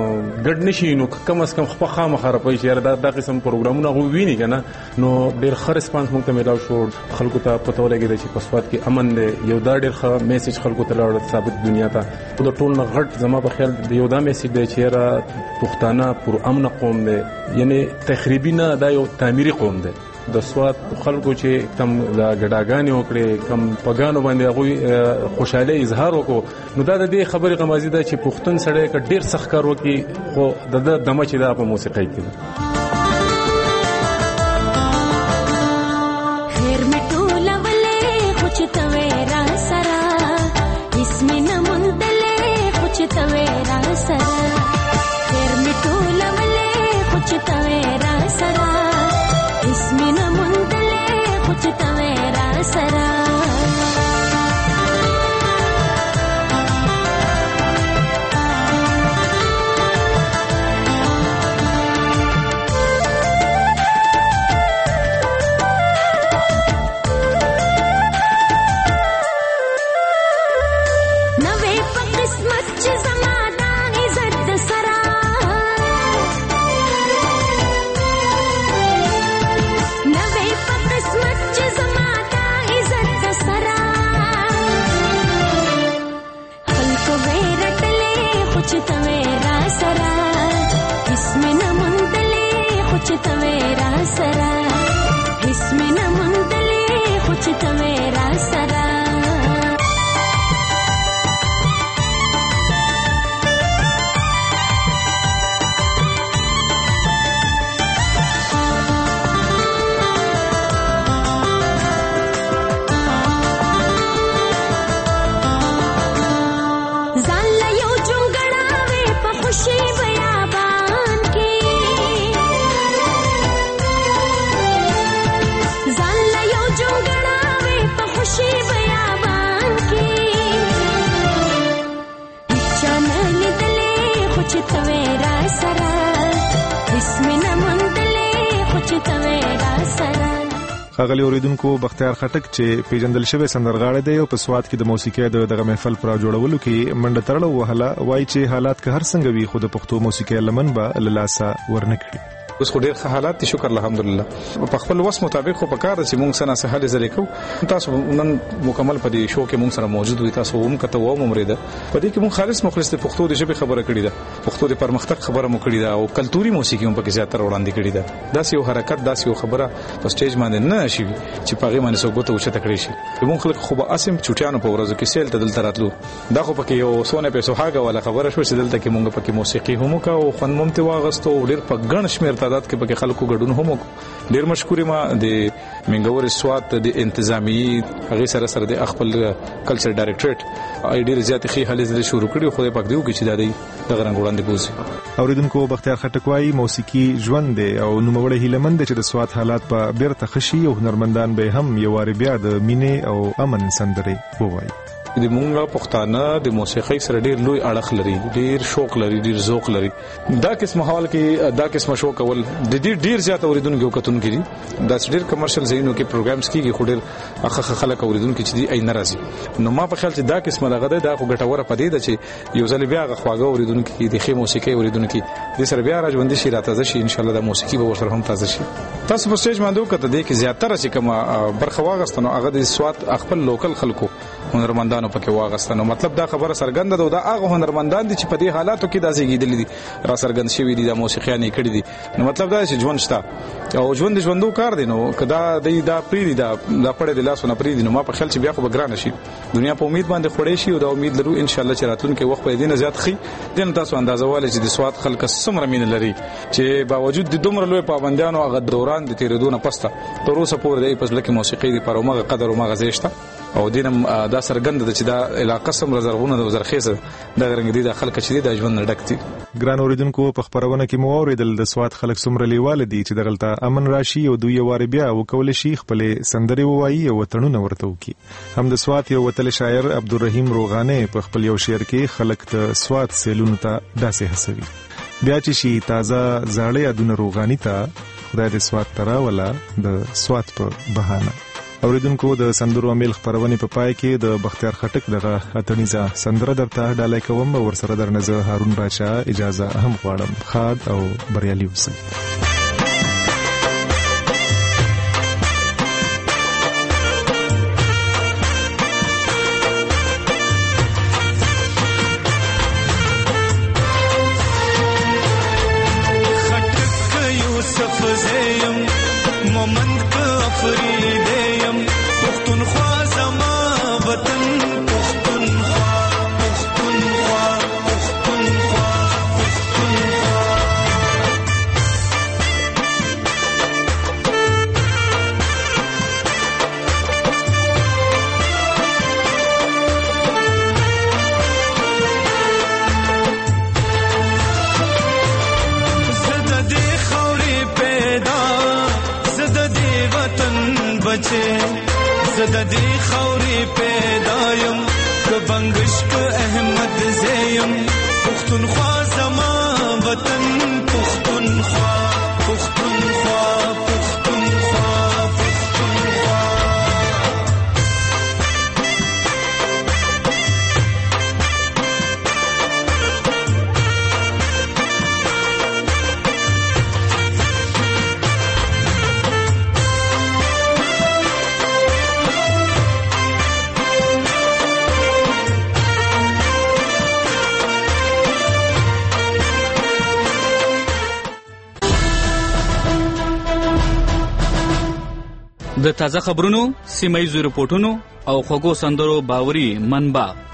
ګډ نشي نو کم از کم خپل خامخ راپوي چې دا د قسم پروګرامونه غو ویني کنه نو ډیر ښه ریسپانس مونږ ته ملاو شو خلکو ته پته ولګی چې په سواد کې امن دی یو دا ډیر ښه میسج خلکو ته لاړ ثابت دنیا ته د ټول نه غټ زما په خیال یو دا میسج دی چې را پښتانه پر امن قوم دی یعنی تخریبي نه دا یو تعمیري قوم دی د سواد خلکو چې کم دا ګډاګانې وکړي کم پګانو باندې هغه خوشاله اظهار وکړو نو دا د دې خبرې غمازي ده چې پښتون سړی ک ډیر سخت کار وکړي خو د دمه چې دا په موسیقۍ کې خیر مټوله ولې خوچ تویرا سرا اسمنه مندلې خوچ تویرا سرا خیر مټوله ولې خوچ تویرا سرا اسمنا مندلے کچھ تویرا سرا قسمت چې زما دا عزت د سرا نوې په قسمت چې زما دا عزت د سرا خلق وې رټلې خو چې توې را سرا اسم نه مندلې خو چې توې را سرا اسم نه مندلې خو چې توې را سرا خاغلی اوریدونکو بختیار خټک چې پیجندل شوی سندرغاړی دی او په سواد کې د موسیقۍ د دغه محفل پر جوړولو کې منډه تړلو وهله وایي چې حالات که هر څنګه وي خو د پښتو موسیقۍ لمن به للاسه ورنکړي. اوس خو ډیر حالات دي شکر الحمدلله په خپل وس مطابق خو په کار چې مونږ سره سهاله زری کو تاسو نن مکمل په دې شو کې مونږ سره موجود وي تاسو هم کته و ممرده په دې کې مونږ خالص مخلص د پښتو د ژبې خبره کړې ده پښتو د پرمختګ خبره مو کړې ده او کلتوري موسیقي هم په کې زیاتره وړاندې کړې ده داسې یو حرکت داسې یو خبره په سټیج باندې نه شي چې په هغه باندې سوګوت او چته کړی شي مونږ خلک خو به اسیم چټیانو په ورځو کې سیل ته دلته راتلو دا خو پکې یو سونه په سوهاګه ولا خبره شو چې دلته کې مونږ پکې موسیقي هم کا او خوند ممته واغستو ډیر په ګڼ شمیر تعداد کې پکې خلکو ګډون هم ډیر مشکورې ما د منګور سواد د انتظامی هغه سره سره د خپل کلچر ډایریکټریټ ای ډیر زیات خي حل زده شروع کړی خو په دې کې چې د دغه رنګ وړاندې بوزي اوریدونکو بختیار خټک وايي موسیقي ژوند دی او نوموړی هیلمند چې د سواد حالات په بیرته خشي او هنرمندان به هم یو واری بیا د مینې او امن سندري ووایي. د مونږه پښتانه د موسیقۍ سره ډیر لوی اړه لري ډیر شوق لري ډیر ذوق لري دا قسم حال کې دا قسم شوق ول د دې ډیر زیات اوریدونکو کتون کړي دا ډیر کمرشل زینو کې پروګرامز کیږي خو ډیر اخه خلک اوریدونکو چې دی اي ناراضي نو ما په خیال چې دا قسم دغه دا خو ګټوره پدې ده چې یو ځل بیا غواګه اوریدونکو کې د خې موسیقۍ اوریدونکو د سره بیا راځوندې شي راته شي ان شاء الله د موسیقي به ورسره هم تازه شي تاسو په سټیج باندې وکړه د کې زیاتره چې کوم برخه واغستنو هغه د سواد خپل لوکل خلکو هنرمندانو پکې واغستنو مطلب دا خبره سرګند ده دا هغه هنرمندان دي چې په دې حالاتو کې داسې کېدل دي را سرګند شوی دي د موسیقيانې کړی دي نو مطلب دا چې ژوند شته او ژوند ژوندو کار دی نو کدا د دا پری دا د پړې د لاسونو پری دي نو ما په خیال چې بیا خو بګران شي دنیا په امید باندې خړې شي او دا امید لرو ان شاء الله چې راتلونکي وخت په دې نه زیات خي دین تاسو اندازه والے چې د سواد خلک سمره مين لري چې باوجود د دومره لوی پابندیانو هغه دوران د تیرېدو نه پسته تر اوسه پورې د پس لکه موسیقي دی پر اومغه قدر اومغه زیشته او دینم دا سرګند د چې دا علاقه سم رزرغونه د وزرخیزه د غرنګ دي د خلک چې د ژوند نډکتي ګران اوریدونکو په خبرونه کې مو اوریدل د سواد خلک سمره لیوال دي چې دغلطه امن راشي او دوی واره بیا وکول شي خپل سندري وایي او وطنونه ورته وکي هم د سواد یو وتل شاعر عبدالرحیم روغانه په خپل یو شعر کې خلک ته سواد سیلونو ته داسې هڅوي بیا چې شي تازه زاړه یادونه روغانی ته خدای دې سواد ترا ولا د سواد په بهانه اوریدونکو د سندرو امیل خبرونه په پای کې د بختیار خټک دغه اتنیزه سندره درته ډالای کوم او ورسره درنه هارون بادشاہ اجازه هم غواړم خاد او بریالي اوسئ زده دی خوري پیدایم که بنگش که احمد زیم پختونخوا زما وطن پختونخوا پختونخوا پختونخوا پختونخوا د تازه خبرونو، سیمه ییزو رپورټونو او خوږو سندرو باوري منبع